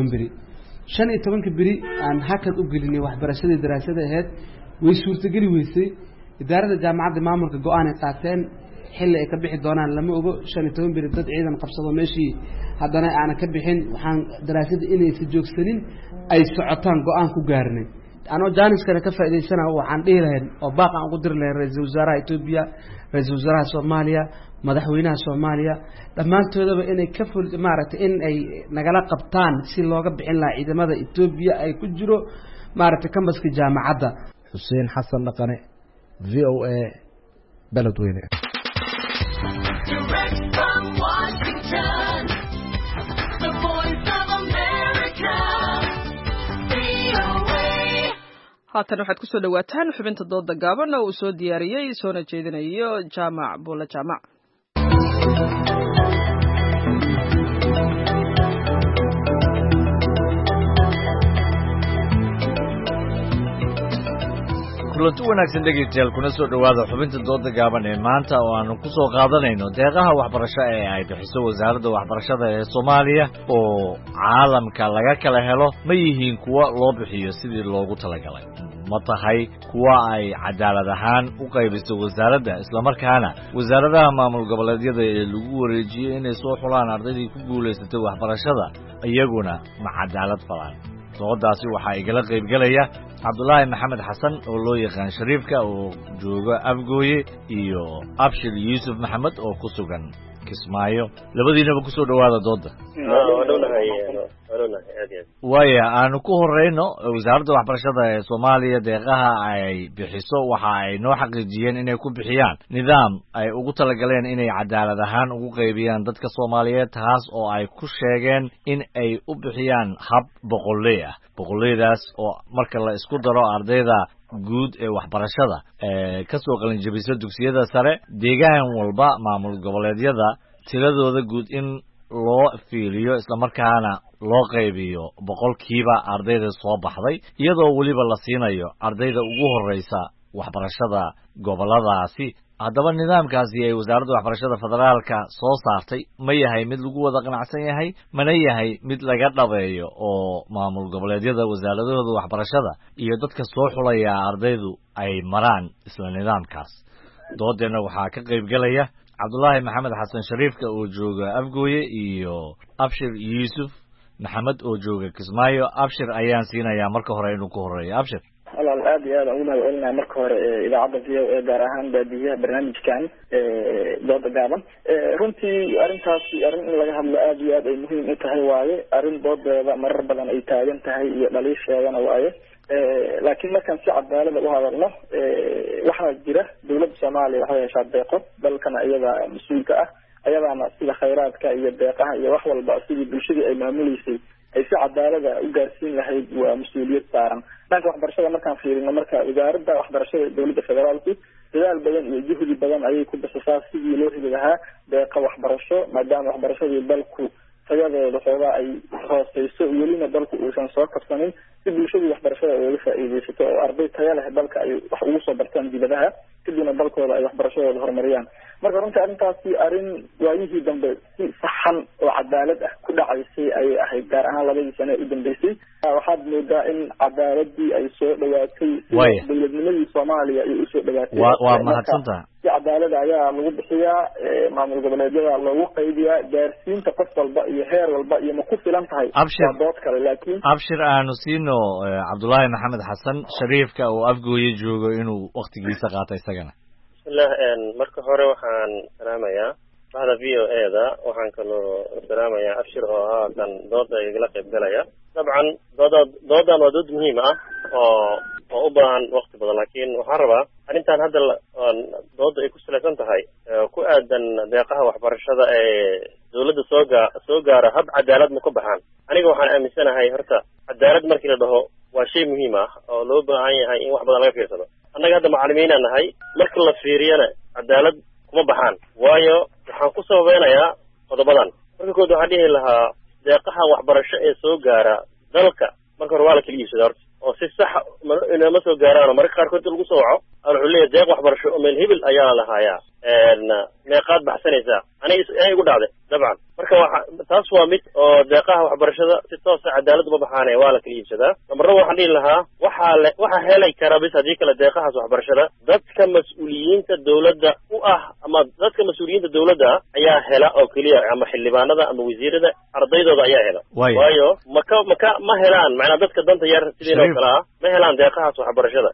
15 biri aan hakad u gelinay waxbarashadii daraasada ahayd way suurtageli weysay idaarada jaamacadda maamulka go'aan ay qaateen xilli ay ka bixi doonaan lama ogo 15 biri dad ciidan qabsado meeshii haddana aan ka bixin waxaan daraasada inay si joogsanin ay socotaan go'aan ku gaarnay anoo jaaniskana ka faa'iideysanayo waxaan dhihi lahayn oo baaqan ugu dir lahayn ra'iisul wasaaraha Ethiopia ra'iisul wasaaraha Soomaaliya madaxweynaha Soomaaliya dhamaantoodaba inay ka maaragtay in ay nagala qabtaan si looga bixin lahaa ciidamada Ethiopia ay ku jiro maaragtay kambaska jaamacadda Xuseen Xasan Dhaqane VOA Beledweyne haatan waxaad ku soo dhawaataan xubinta dooda gaaban oo uu soo diyaariyey soona jeedinayo jaamac buula jaamac kulanti wanaagsan dhegeystayaal kuna soo dhowaada xubinta dooda gaaban ee maanta oo aanu ku soo qaadanayno deeqaha waxbarasho ee ay bixiso wasaaradda waxbarashada ee Soomaaliya oo caalamka laga kala helo ma yihiin kuwa loo bixiyo sidii loogu talagalay ma tahay kuwa ay cadaalad ahaan u qaybiso wasaaradda isla markaana wasaaradaha maamul goboleedyada ee lagu wareejiyay inay soo xulaan ardaydii ku guuleysatay waxbarashada iyaguna ma cadaalad falaan doodaasi waxaa igala qaybgelaya Cabdullaahi Maxamed Xasan oo loo yaqaan Shariifka oo jooga Afgooye iyo Abshir Yuusuf Maxamed oo ku sugan Kismaayo labadiinaba ku soo dhawaada dooda waaya aanu ku horeyno wasaaradda waxbarashada ee Soomaaliya deeqaha ay bixiso waxa ay noo xaqiijiyeen inay ku bixiyaan nidaam ay ugu talagaleen inay cadaalad ahaan ugu qaybiyaan dadka Soomaaliyeed taas oo ay ku sheegeen in ay u bixiyaan hab boqolley ah boqolleydaas oo marka la isku daro ardayda guud ee waxbarashada ka soo qalin jabisa dugsiyada sare deegaan walba maamul goboleedyada tiradooda guud in loo fiiriyo isla markaana loo qaybiyo boqolkiiba ardayda soo baxday iyadoo waliba la siinayo ardayda ugu horeysa waxbarashada goboladaasi haddaba nidaamkaasi ay wasaaradda waxbarashada federaalka soo saartay ma yahay mid lagu wada qanacsan yahay mana yahay mid laga dhabeeyo oo maamul goboleedyada wasaaradahooda waxbarashada iyo dadka soo xulaya ardaydu ay maraan isla nidaamkaas doodeenna waxaa ka qaybgelaya Cabdullaahi Maxamed Xasan Shariifka oo jooga Afgooye iyo Abshir Yuusuf Maxamed oo jooga Kismaayo Abshir ayaan siinayaa marka hore inuu ku horeeyo Abshir walaal aad iyo aad ugu mahadcelinahay marka hore idaacadda VOA gaar ahaan baadiyaha barnaamijkan dooda gaaban runtii arrintaasi arrin in laga hadlo aad iyo aad ay muhiim u tahay waaye arrin doodeeda marar badan ay taagan tahay iyo dhaliisheedana waaye laakiin markaan si cadaalada u hadalno waxaa jira dawladda Soomaaliya waxay heshaa deeqo dalkana iyada mas-uulka ah ayadaana sida khayraadka iyo deeqaha iyo wax walba sidii bulshadii ay maamuleysay ay si cadaalada u gaarsiin lahayd waa mas-uuliyad saaran dhanka waxbarashada markaan fiirino marka wasaaradda waxbarashada dawladda federaalku dadaal badan iyo juhdi badan ayay ku bixisaa sidii loo heli lahaa deeqa waxbarasho maadaama waxbarashadii dalku tayadeeda xoogaa ay hooseyso welina dalku uusan soo kabsanin si bulshadii waxbarashada uga faa'iideysato oo arday taya leh dalka ay wax ugu soo bartaan dibadaha kadibna dalkooda ay waxbarashadooda horumariyaan marka runtii arrintaasi arrin waayihii dambe si saxan oo cadaalad ah ku dhacaysay ayay ahayd gaar ahaan labadii sano ee u dambeysay waxaad moodaa in cadaaladii ay soo dhawaatay dowladnimadii Soomaaliya ay usoo dhawaatay waa mahadsantahay si cadaalad ayaa lagu bixiyaa maamul goboleedyada loogu qaybiyaa gaarsiinta qof walba iyo heer walba iyo ma ku filan tahay dood kale laakiin Abshir aanu siino Cabdullaahi Maxamed Xasan Shariifka oo Afgooye joogo inuu waqtigiisa qaato isagana bismillah marka hore waxaan salaamayaa bahda VOA-da waxaan kaloo salaamayaa Abshir oo haatan dooda igala qayb galaya dabcan doodan waa dood muhiim ah oo u baahan waqti badan laakiin waxaan rabaa arrintan hadda dooda ay ku salaysan tahay ku aadan deeqaha waxbarashada ee dawladda soo gaara hab cadaalad ma ku baxaan aniga waxaan aaminsanahay horta cadaalad markii la dhaho waa shay muhiim ah oo loo baahan yahay in wax badan laga fiirsado annaga hadda macallimiinaan nahay marka la fiiriyana cadaalad kuma baxaan waayo waxaan ku sababeynayaa qodobadan marka kood waxaan dhihi lahaa deeqaha waxbarasho ee soo gaara dalka marka hore waa la kala iibsada horta oo si sax inama soo gaaraan marka qaarkood lagu soo waco wuxuu leeyahay deeq waxbarasho oo meel hibil ayaa la lahayaa meeqaad baxsanaysaa aniga igu dhacday dabcan marka taas waa mid oo deeqaha waxbarashada si toosa cadaalad uma baxaane waa la kala iibsadaa namarna waxaan dhihi lahaa waxaa helay kara bis haddii kale deeqahaas waxbarashada dadka mas-uuliyiinta dawladda u ah ama dadka mas-uuliyiinta dawladda ayaa hela oo keliya ama xildhibaanada ama wasiirada ardaydooda ayaa hela waayo ma helaan macnaa dadka danta yar sidiin oo kale ah ma helaan deeqahaas waxbarashada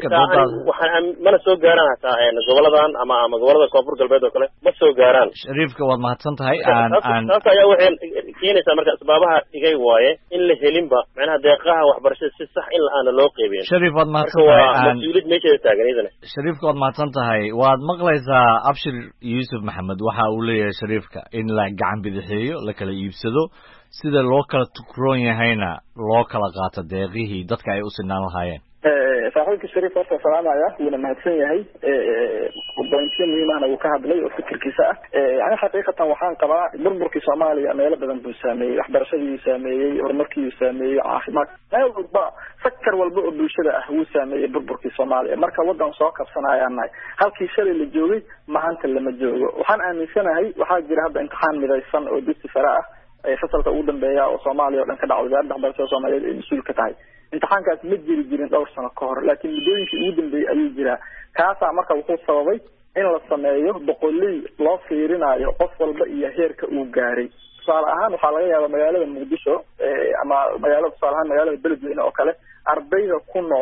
waxaan mana soo gaaraan hataa goboladan ama gobolada koonfur galbeed oo kale ma soo gaaraan Shariifka waad mahadsan tahay taas ayaa waxay keenaysaa marka asbaabaha dhigay waaye in la helinba macnaha deeqaha waxbarashada si sax in la-aana loo qeybin Shariif waad mahadsan tahay mas-uuliyad meesheeda taagan idana Shariifka waad mahadsan tahay waad maqlaysaa Abshir Yuusuf Maxamed waxa uu leeyahay Shariifka in la gacan bidixeeyo la kala iibsado sida loo kala tukroon yahayna loo kala qaato deeqihii dadka ay u sinaan lahaayeen saaxiibka Shariif horta salaamaya wuuna mahadsan yahay bointiyo muhiimahna wuu ka hadlay oo fikirkiisa ah yani xaqiiqatan waxaan qabaa burburkii Soomaaliya meelo badan buu saameeyey waxbarashadii saameeyey horumarkii saameeyey caafimaad meel walba fakar walba oo bulshada ah wuu saameeyey burburkii Soomaaliya marka wadan soo kabsanayaan halkii shalay la joogay maanta lama joogo waxaan aaminsanahay waxaa jira hadda imtixaan midaysan oo dugsi sare ah fasalka ugu dambeeya oo Soomaaliya oo dhan ka dhacay wasaaradda waxbarashada Soomaaliyeed ee mas'uul ka tahay imtixaankaas ma jiri jirin dhowr sano ka hor laakiin muddooyinkii ugu dambeeyay ayuu jiraa kaasaa marka wuxuu sababay in la sameeyo boqoley loo fiirinayo qof walba iyo heerka uu gaaray tusaale ahaan waxaa laga yaabaa magaalada Muqdisho ama magaalada tusaale ahaan magaalada Beledweyne oo kale ardayda ku nool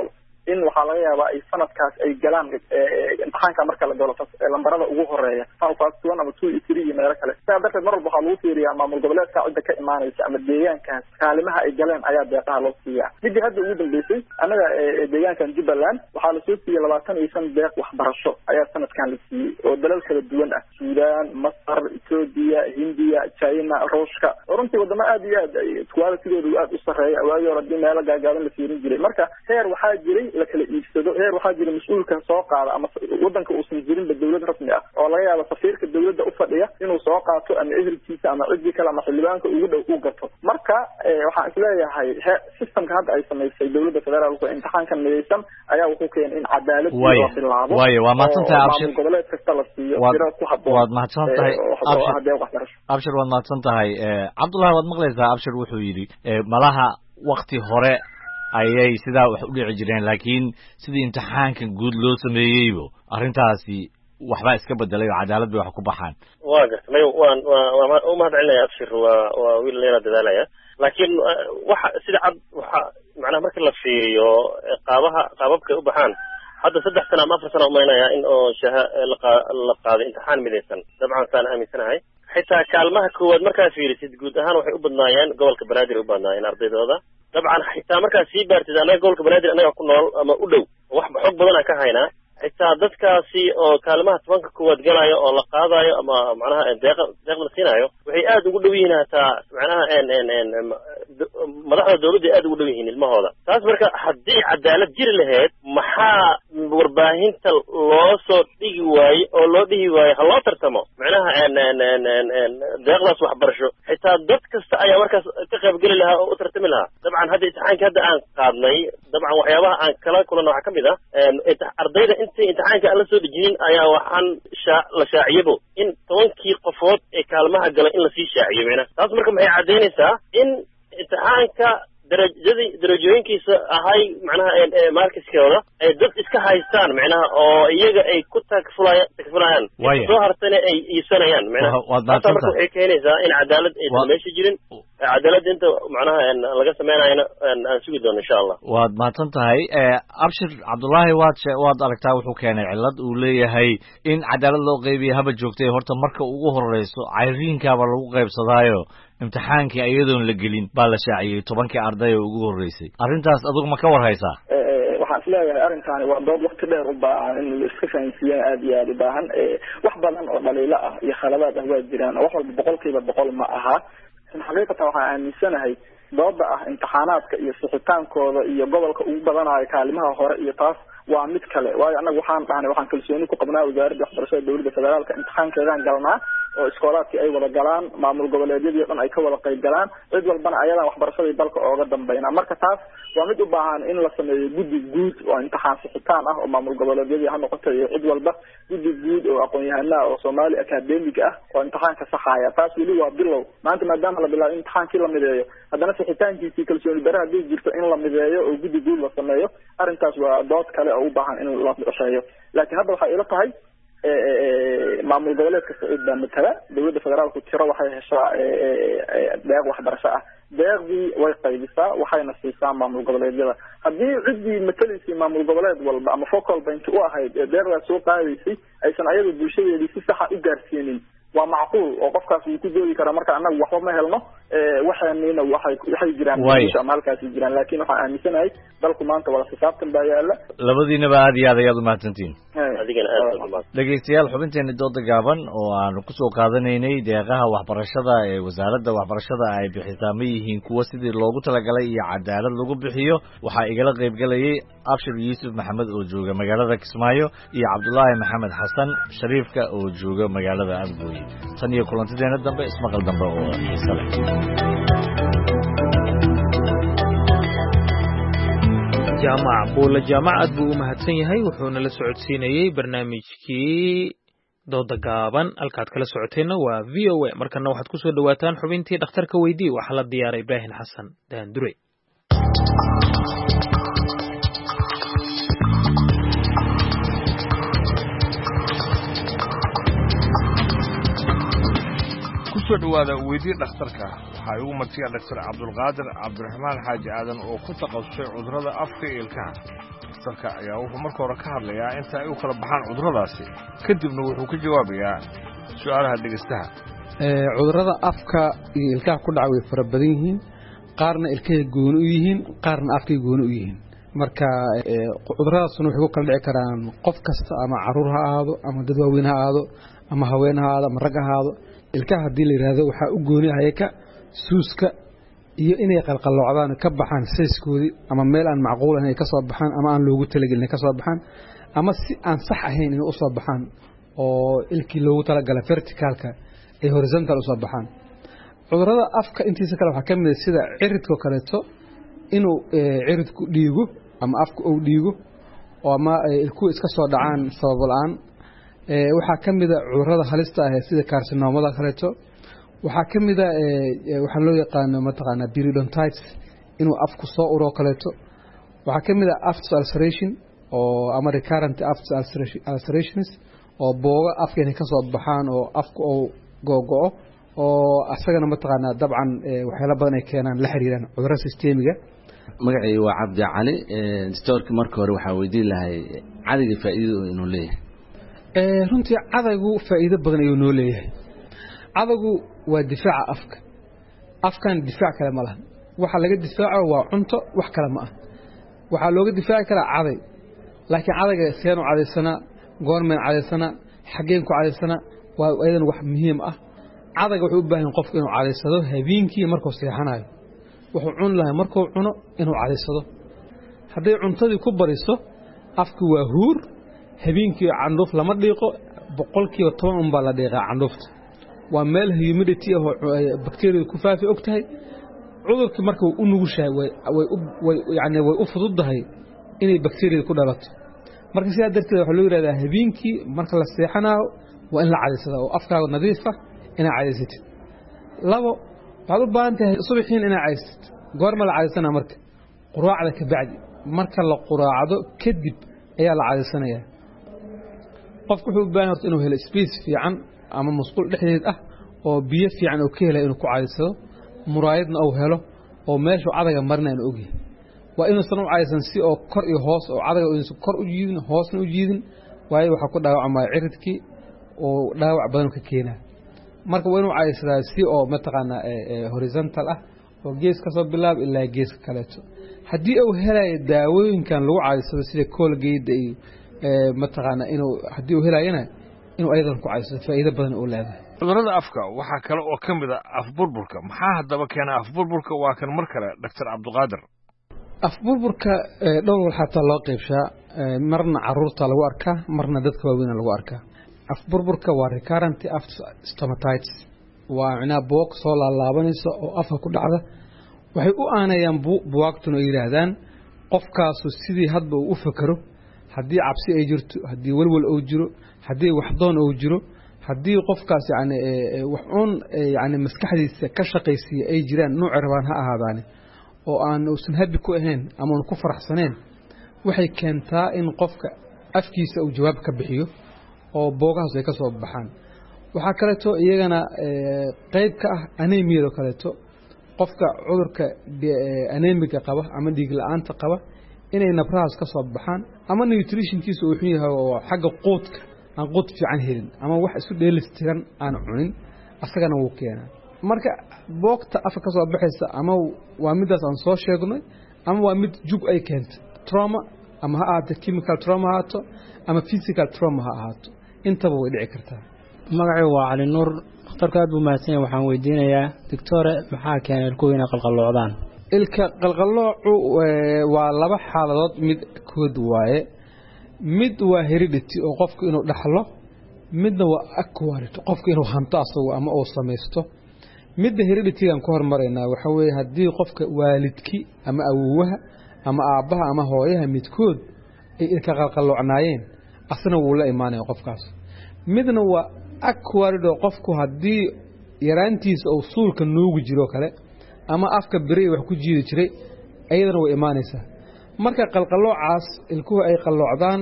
in waxaa laga yaabaa ay sanadkaas ay galaan imtixaanka marka la galo lambarada ugu horeeya fast one ama 2 iyo 3 iyo meelo kale sidaa darteed mar walba waxaa lagu fiiriyaa maamul goboleedka cidda ka imaanaysa ama deegaankaas kaalimaha ay galeen ayaa deeqaha loo siiyaa midii hadda ugu dambeysay anaga deegaankan Jubbaland waxaa la soo siiyay 25 deeq waxbarasho ayaa sanadkan la siiyey oo dalal kala duwan ah Suudaan, Masar, Ethiopia, Hindiya, China, Ruushka runtii wadamo aad iyo aad quality-doodu aad u sareeya waayo hadii meelo gaagaaban la fiirin jiray marka heer waxaa jiray la kala iibsado heer waxaa jiray mas'uulka soo qaada ama wadanka uusan jirin dawlad rasmi ah oo laga yaabo safiirka dawladda u fadhiya inuu soo qaato ama ehelkiisa ama cidii kale ama xildhibaanka ugu dhow u gato marka waxaan isleeyahay systemka hadda ay samaysay dawladda federaalka imtixaankan midaysan ayaa wuxuu keenay in cadaalad loo bilaabo waa mahadsantahay abshir goboleed kasta la siiyo tiro ku habboon waad mahadsantahay abshir waad mahadsantahay Cabdullahi waad maqlaysaa abshir wuxuu yidhi malaha waqti hore ayay sidaa wax u dhici jireen laakiin sidii imtixaankan guud loo sameeyeybo arrintaasi waxba iska bedelay oo cadaalad bay wax ku baxaan waa gartay waan u mahadcelinaya abshir waa wiil leena dadaalaya laakiin waxa sida cad waxa macnaha marka la fiiriyo qaababka u baxaan hadda 3 sano ama 4 sano umaynaya in oo la qaaday imtixaan midaysan dabcan saan aaminsanahay xitaa kaalmaha koowaad markaa fiirisid guud ahaan waxay u badnaayeen gobolka Banaadir u badnaayeen ardaydooda dabcan xitaa markaa sii baartid anaga gobolka Banaadir anaga ku nool ama u dhow wax xog badan ka haynaa xitaa dadkaasi oo kaalmaha 10 koowaad galaayo oo la qaadayo ama macnaha deeqda siinayo waxay aad ugu dhow yihiin hataa macnaha madaxda dawladda aad ugu dhow yihiin ilmahooda taas marka haddii cadaalad jiri lahayd maxaa warbaahinta loo soo dhigi waaye oo loo dhihi waaye ha loo tartamo macnaha deeqdaas waxbarasho xitaa dad kasta ayaa markaas ka qaybgeli lahaa oo u tartami lahaa dabcan hadda imtixaanka hadda aan qaadnay dabcan waxyaabaha aan kala kulanno waxaa kamid ah ardayda intii imtixaanka aan la soo dejinin ayaa waxaan la shaaciyabo in 10 qofood ee kaalmaha gala in la sii shaaciyo macnaha taas marka maxay cadeynaysaa in imtixaanka darajooyinkiisa ahay macnaha markiskooda ay dad iska haystaan macnaha oo iyaga ay ku takfulayaan soo hartana ay iibsanayaan macnaha taas marka waxay keenaysaa in cadaalad aysan meesha jirin cadaalad inta macnaha laga sameynayna aan sugi doono insha Allah waad mahadsan tahay abshir Cabdullahi waad aragtaa wuxuu keenay cilad uu leeyahay in cadaalad loo qaybiyo haba joogtay horta marka ugu horeyso cayriinkaaba lagu qaybsadaayo imtixaankii ayadoon la gelin baa la shaaciyay 10 arday oo ugu horeysay arrintaas adigu ma ka war haysaa waxaan isleeyahay arrintaani waa dood waqti dheer u baahan in la iska fahansiiyo aad iyo aad u baahan wax badan oo dhaliilo ah iyo khaladaad ah waa jiraan wax walba 100% ma aha xaqiiqatan waxaan aaminsanahay dooda ah imtixaanaadka iyo sixitaankooda iyo gobolka ugu badanayo kaalimaha hore iyo taas waa mid kale waayo anagu waxaan kalsooni ku qabnaa wasaaradda waxbarashada dawladda federaalka imtixaankeedaan galnaa oo iskoolaadkii ay wada galaan maamul goboleedyadii dhan ay ka wada qayb galaan cid walbana ayadaan waxbarashadii dalka ooga dambeynaa marka taas waa mid u baahan in la sameeyo guddi guud oo imtixaan sixitaan ah oo maamul goboleedyadii ha noqoto iyo cid walba guddi guud oo aqoon-yahana oo Soomaali academic ah oo imtixaanka saxaya taas weli waa bilow maanta maadaama la bilaabo imtixaankii la mideeyo haddana sixitaankiisii kalsooni darro haddii jirto in la mideeyo oo guddi guud la sameeyo arrintaas waa dood kale oo u baahan in la qorsheeyo laakiin hadda waxay ila tahay maamul goboleed kasta cid baa matala dawladda federaalku tiro waxay heshaa deeq waxbarasho ah deeqdii way qaybisaa waxayna siisaa maamul goboleedyada haddii ciddii matalaysay maamul goboleed walba ama focal point u ahayd deeqdaas soo qaadaysay aysan ayaga bulshadeedii si saxa u gaarsiinin waa macquul oo qofkaas uu ku doodi karaa marka anagu waxba ma helno waxaanina waxay jiraan maalkaasi jiraan laakiin waxaan aaminsanahay dalku maanta wada xisaabtan baa yaala labadiinaba aad iyo aad ayaad umahadsantihiin adigana aad dhegeystayaal xubinteena dooda gaaban oo aanu kusoo qaadanaynay deeqaha waxbarashada ee wasaaradda waxbarashada ay bixisaa ma yihiin kuwa sidii loogu talagalay iyo cadaalad lagu bixiyo waxaa igala qaybgalayay abshir yuusuf maxamed oo jooga magaalada Kismaayo iyo Cabdullaahi maxamed xasan shariifka oo jooga magaalada Afgooye tan iyo kulantideena dambe ismaqal dambe oo xiiso leh jaamac buula jaamac aad buu u mahadsan yahay wuxuuna la socodsiinayay barnaamijkii dooda gaaban halkaad kala socoteenna waa VOA markana waxaad ku soo dhawaataan xubintii dhakhtarka weydii waxaa la diyaaray Ibrahim Xasan Daandure kusoo dhawaada weydii dhakhtarka waxaa igu martiya Dr. Cabdulqaadir Cabdiraxmaan Xaaji Aadan oo ku takhasusay cudurrada afka iyo ilkaha. Dhakhtarka ayaa wuxuu marka hore ka hadlayaa inta ay u kala baxaan cudurradaasi kadibna wuxuu ka jawaabayaa su'aalaha dhegeystaha. Cudurrada afka iyo ilkaha ku dhaca way fara badan yihiin, qaarna ilkaha gooni u yihiin, qaarna afka gooni u yihiin. marka cuduradaasuna waxay ku kala dhici karaan qof kasta ama caruur ha ahaado ama dad waaweyn ha ahaado ama haween ha ahaado ama rag ha ahaado. ilkaha haddii la yiraahdo waxaa u gooni ah ka suuska iyo inay qalqaloocdaan ka baxaan sayskoodii ama meel aan macquul ahayn ka soo baxaan ama aan loogu talagelin ka soo baxaan ama si aan sax ahayn inay u soo baxaan oo ilkii loogu talagalay verticalka ay horizontal u soo baxaan. cudurada afka intiisa kale waxaa ka mid ah sida ciridka kaleeto inuu ciridku dhiigo ama afku uu dhiigo oo ama ilku iska soo dhacaan sabab la'aan. waxaa ka mid ah cudurada halista ah sida carcinomada kaleeto. waxaa ka mid ah waxa loo yaqaan mataqaana periodontitis inuu afku soo uro kaleeto. waxaa ka mid ah aft ulceration oo ama recurrent aft ulcerations oo booga afka inay ka soo baxaan oo afku uu googo'o oo asagana mataqaana dabcan waxyaalo badan ay keenaan la xiriiraan cudurada systemiga. magacay waa Cabdi Cali stoorka marka hore waxa weydiin lahay cadiga faa'iido inuu leeyahay. runtii cadagu faa'iido badan ayuu noo leeyahay. cadagu waa difaaca afka. afkan difaac kale ma laha. waxa laga difaaco waa cunto wax kale ma ah. waxa looga difaaci karaa caday. laakiin cadaga seen u cadaysana goormeen cadaysana xageen ku cadaysana waa aydan wax muhiim ah. cadaga wuxuu u baahan qofku inuu cadaysado habeenkii markuu seexanayo. wuxuu cun lahaa markuu cuno inuu cadaysado. hadday cuntadii ku bariso afku waa huur habeenkii candhuuf lama dhiiqo 10% baa la dhiiqaa candhuufta. waa meel humidity ah oo bakteeriyadu ku faafi ogtahay. cudurkii marka uu u nugushahay way u fududahay inay bakteeriyadu ku dhalato. marka sidaa darteed waxa loo yiraahdaa habeenkii marka la seexanayo waa in la cadaysado oo afkaaga nadiif ah ina cadaysatid. labo waxaad u baahan tahay subaxiin ina cadaysatid. goorma la cadaysana marka quraacda ka bacdi marka la quraacdo kadib ayaa la cadaysanayaa. qofku wuxuu u baahan yahay inuu helo space fiican ama musqul dhexdeed ah oo biyo fiican oo ka helay inuu ku cadaysado. muraayadna uu helo oo meesha cadaga marna inuu ogyahay. waa inuu san u cadaysan si oo kor iyo hoos oo cadaga uu kor u jiidin hoosna u jiidin waayo waxa ku dhaawacmaya ciridkii oo dhaawac badan ka keenaa. marka waa inuu cadaysadaa si oo mataqaana horizontal ah oo gees ka soo bilaab ilaa gees kaleeto. haddii uu helayo daawooyinkan lagu cadaysado sida Colgate iyo mataqaana inuu haddii uu helayana inuu aydan ku cadaysado faa'iido badan oo leedahay. cudurrada afka waxaa kale oo ka mid ah afburburka. maxaa haddaba keena afburburka? waa kan mar kale Dr. Cabdulqaadir. afburburka dhowr xataa loo qaybshaa. marna caruurta lagu arkaa marna dadka waaweyn lagu arkaa. afburburka waa recurrent aft stomatitis. waa macnaa boog soo laalaabanaysa oo afka ku dhacda. waxay u aanayaan buwaagtuna yiraahdaan qofkaasu sidii hadba uu u fakaro haddii cabsi ay jirto haddii walwal uu jiro haddii waxdoon uu jiro haddii qofkaas yani maskaxdiisa ka shaqaysiya ay jiraan nooc rabaan ha ahaadaane oo aan uusan habi ku ahayn ama ku faraxsaneen waxay keentaa in qofka afkiisa uu jawaab ka bixiyo oo boogahaas ay ka soo baxaan. waxaa kaleeto iyagana qayb ka ah anemiyada kaleeto. qofka cudurka anemiga qaba ama dhiig la'aanta qaba inay nabrahaas ka soo baxaan ama nutritionkiisa uu xun yahay oo xagga quudka aan quud fiican helin ama wax isu dheelistiran aan cunin asagana wuu keenaa. marka boogta afka ka soo baxaysa ama waa midaas aan soo sheegnay ama waa mid jug ay keento trauma ama ha ahaato chemical trauma ha ahaato ama physical trauma ha ahaato intaba way dhici kartaa. magacaygu waa Cali Nuur. dhakhtarka aad buu mahadsan yahay. waxaan weydiinayaa doctore maxaa keenay ilkuhu inay qalqaloocdaan? ilka qalqaloocu waa laba xaaladood mid kood waaye. mid waa heredity oo qofku inuu dhaxlo. midna waa acquired qofku inuu hanto asagu ama uu samaysto. midda heredity-gan ku hormaraynaa waxa weeye haddii qofka waalidkii ama awoowaha ama aabbaha ama hooyaha midkood ay ilka qalqaloocnaayeen asna wuu la imaanaya qofkaas. midna waa acquired oo qofku haddii yaraantiisa uu suulka nuugi jiro kale ama afka bari wax ku jiidi jiray ayadana way imaanaysaa. marka qalqaloocaas ilkuhu ay qalloocdaan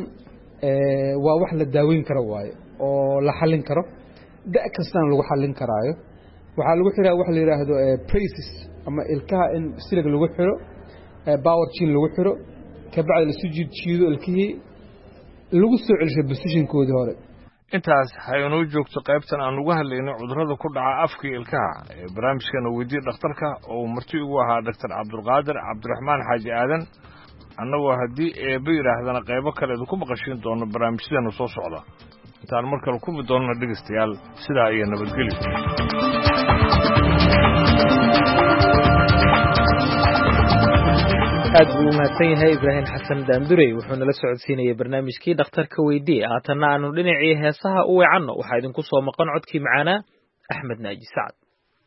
waa wax la daaweyn karo waayo oo la xallin karo. da' kastana lagu xallin karaayo. waxaa lagu xiraa waxa la yiraahdo braces ama ilkaha in silig lagu xiro power chain lagu xiro ka bacdi la soo jiido ilkihii lagu soo celiyo positionkoodii hore. intaas haynu joogto qaybtan aan uga hadlaynay cudurrada ku dhaca afka ilkaha ee barnaamijkana weydii dhakhtarka oo marti ugu ahaa Dr. Cabdulqaadir Cabdiraxmaan Xaaji Aadan annagoo haddii eeba yiraahdana qaybo kale ku maqashin doono barnaamijyada soo socda intaan mar kale ku midoono dhageystayaal sidaa iyo nabadgelyo. aad buu mahadsan yahay Ibraahim Xasan Daandurey wuxuu nala socodsiinayay barnaamijkii dhakhtarka weydii haatanna aanu dhinacii heesaha u weecanno waxaa idinku soo maqan codkii macaana Axmed Naaji Sacad.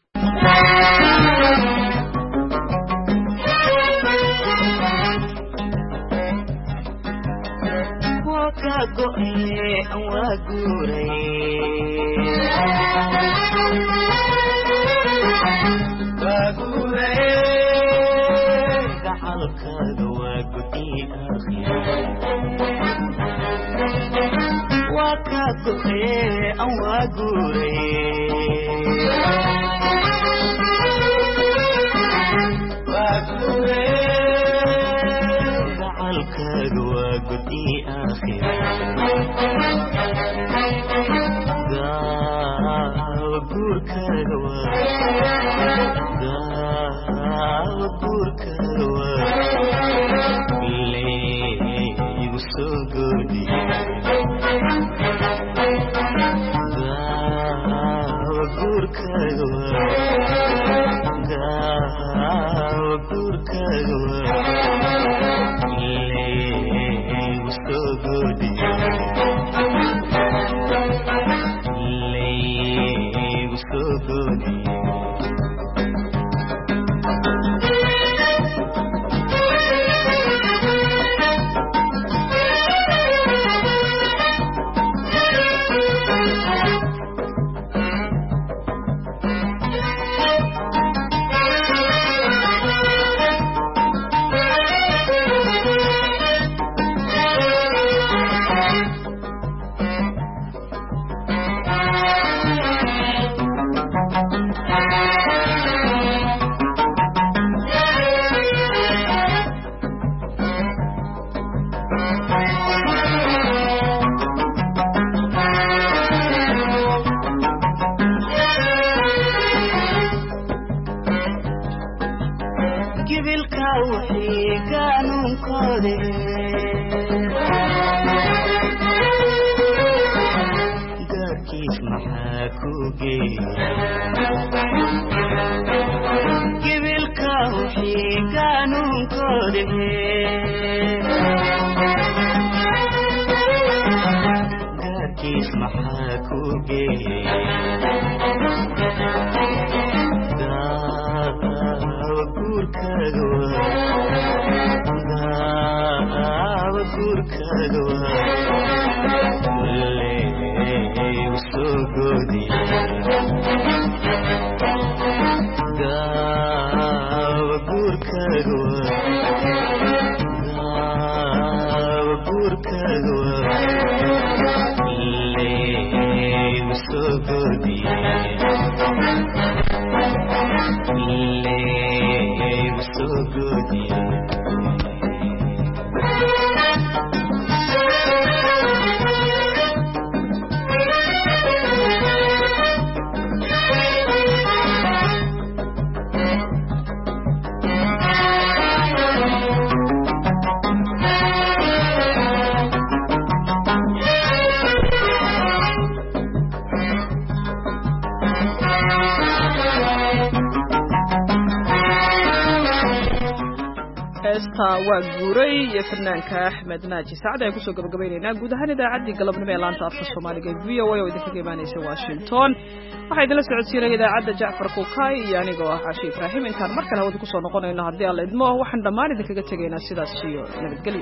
waa guuray iyo fanaanka Axmed Naaji Sacad ay ku soo gabagabeynayna guud ahaan idaacaddii galabnimo ee laanta afka Soomaaliga VOA oo idinka imaanaysa Washington waxa idin la socodsiinaya idaacadda Jacfar Kuukay iyo anigoo ah Caashi Ibraahim intaan mar kale wada ku soo noqonayno haddii alla idmo waxaan dhammaan idinkaga tegaynaa sidaas iyo nabadgelyo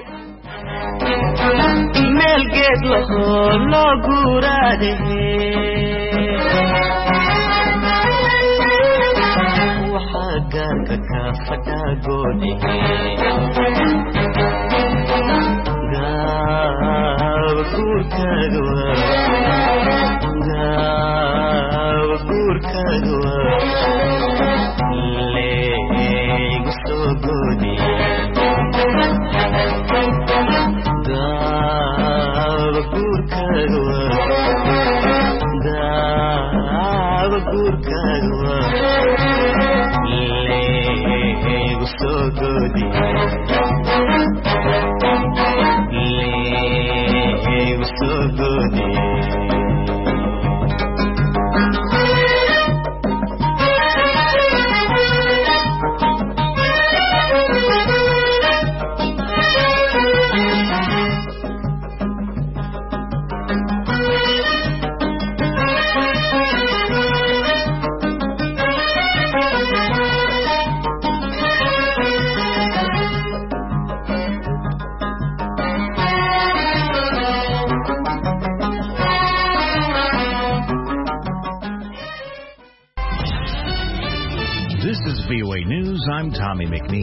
meel geed loo guuraade gaarka ka fadhagoode gaawa guurkaaga waa igu soo goodi igu soo goodi This is VOA News. I'm Tommy McNeil.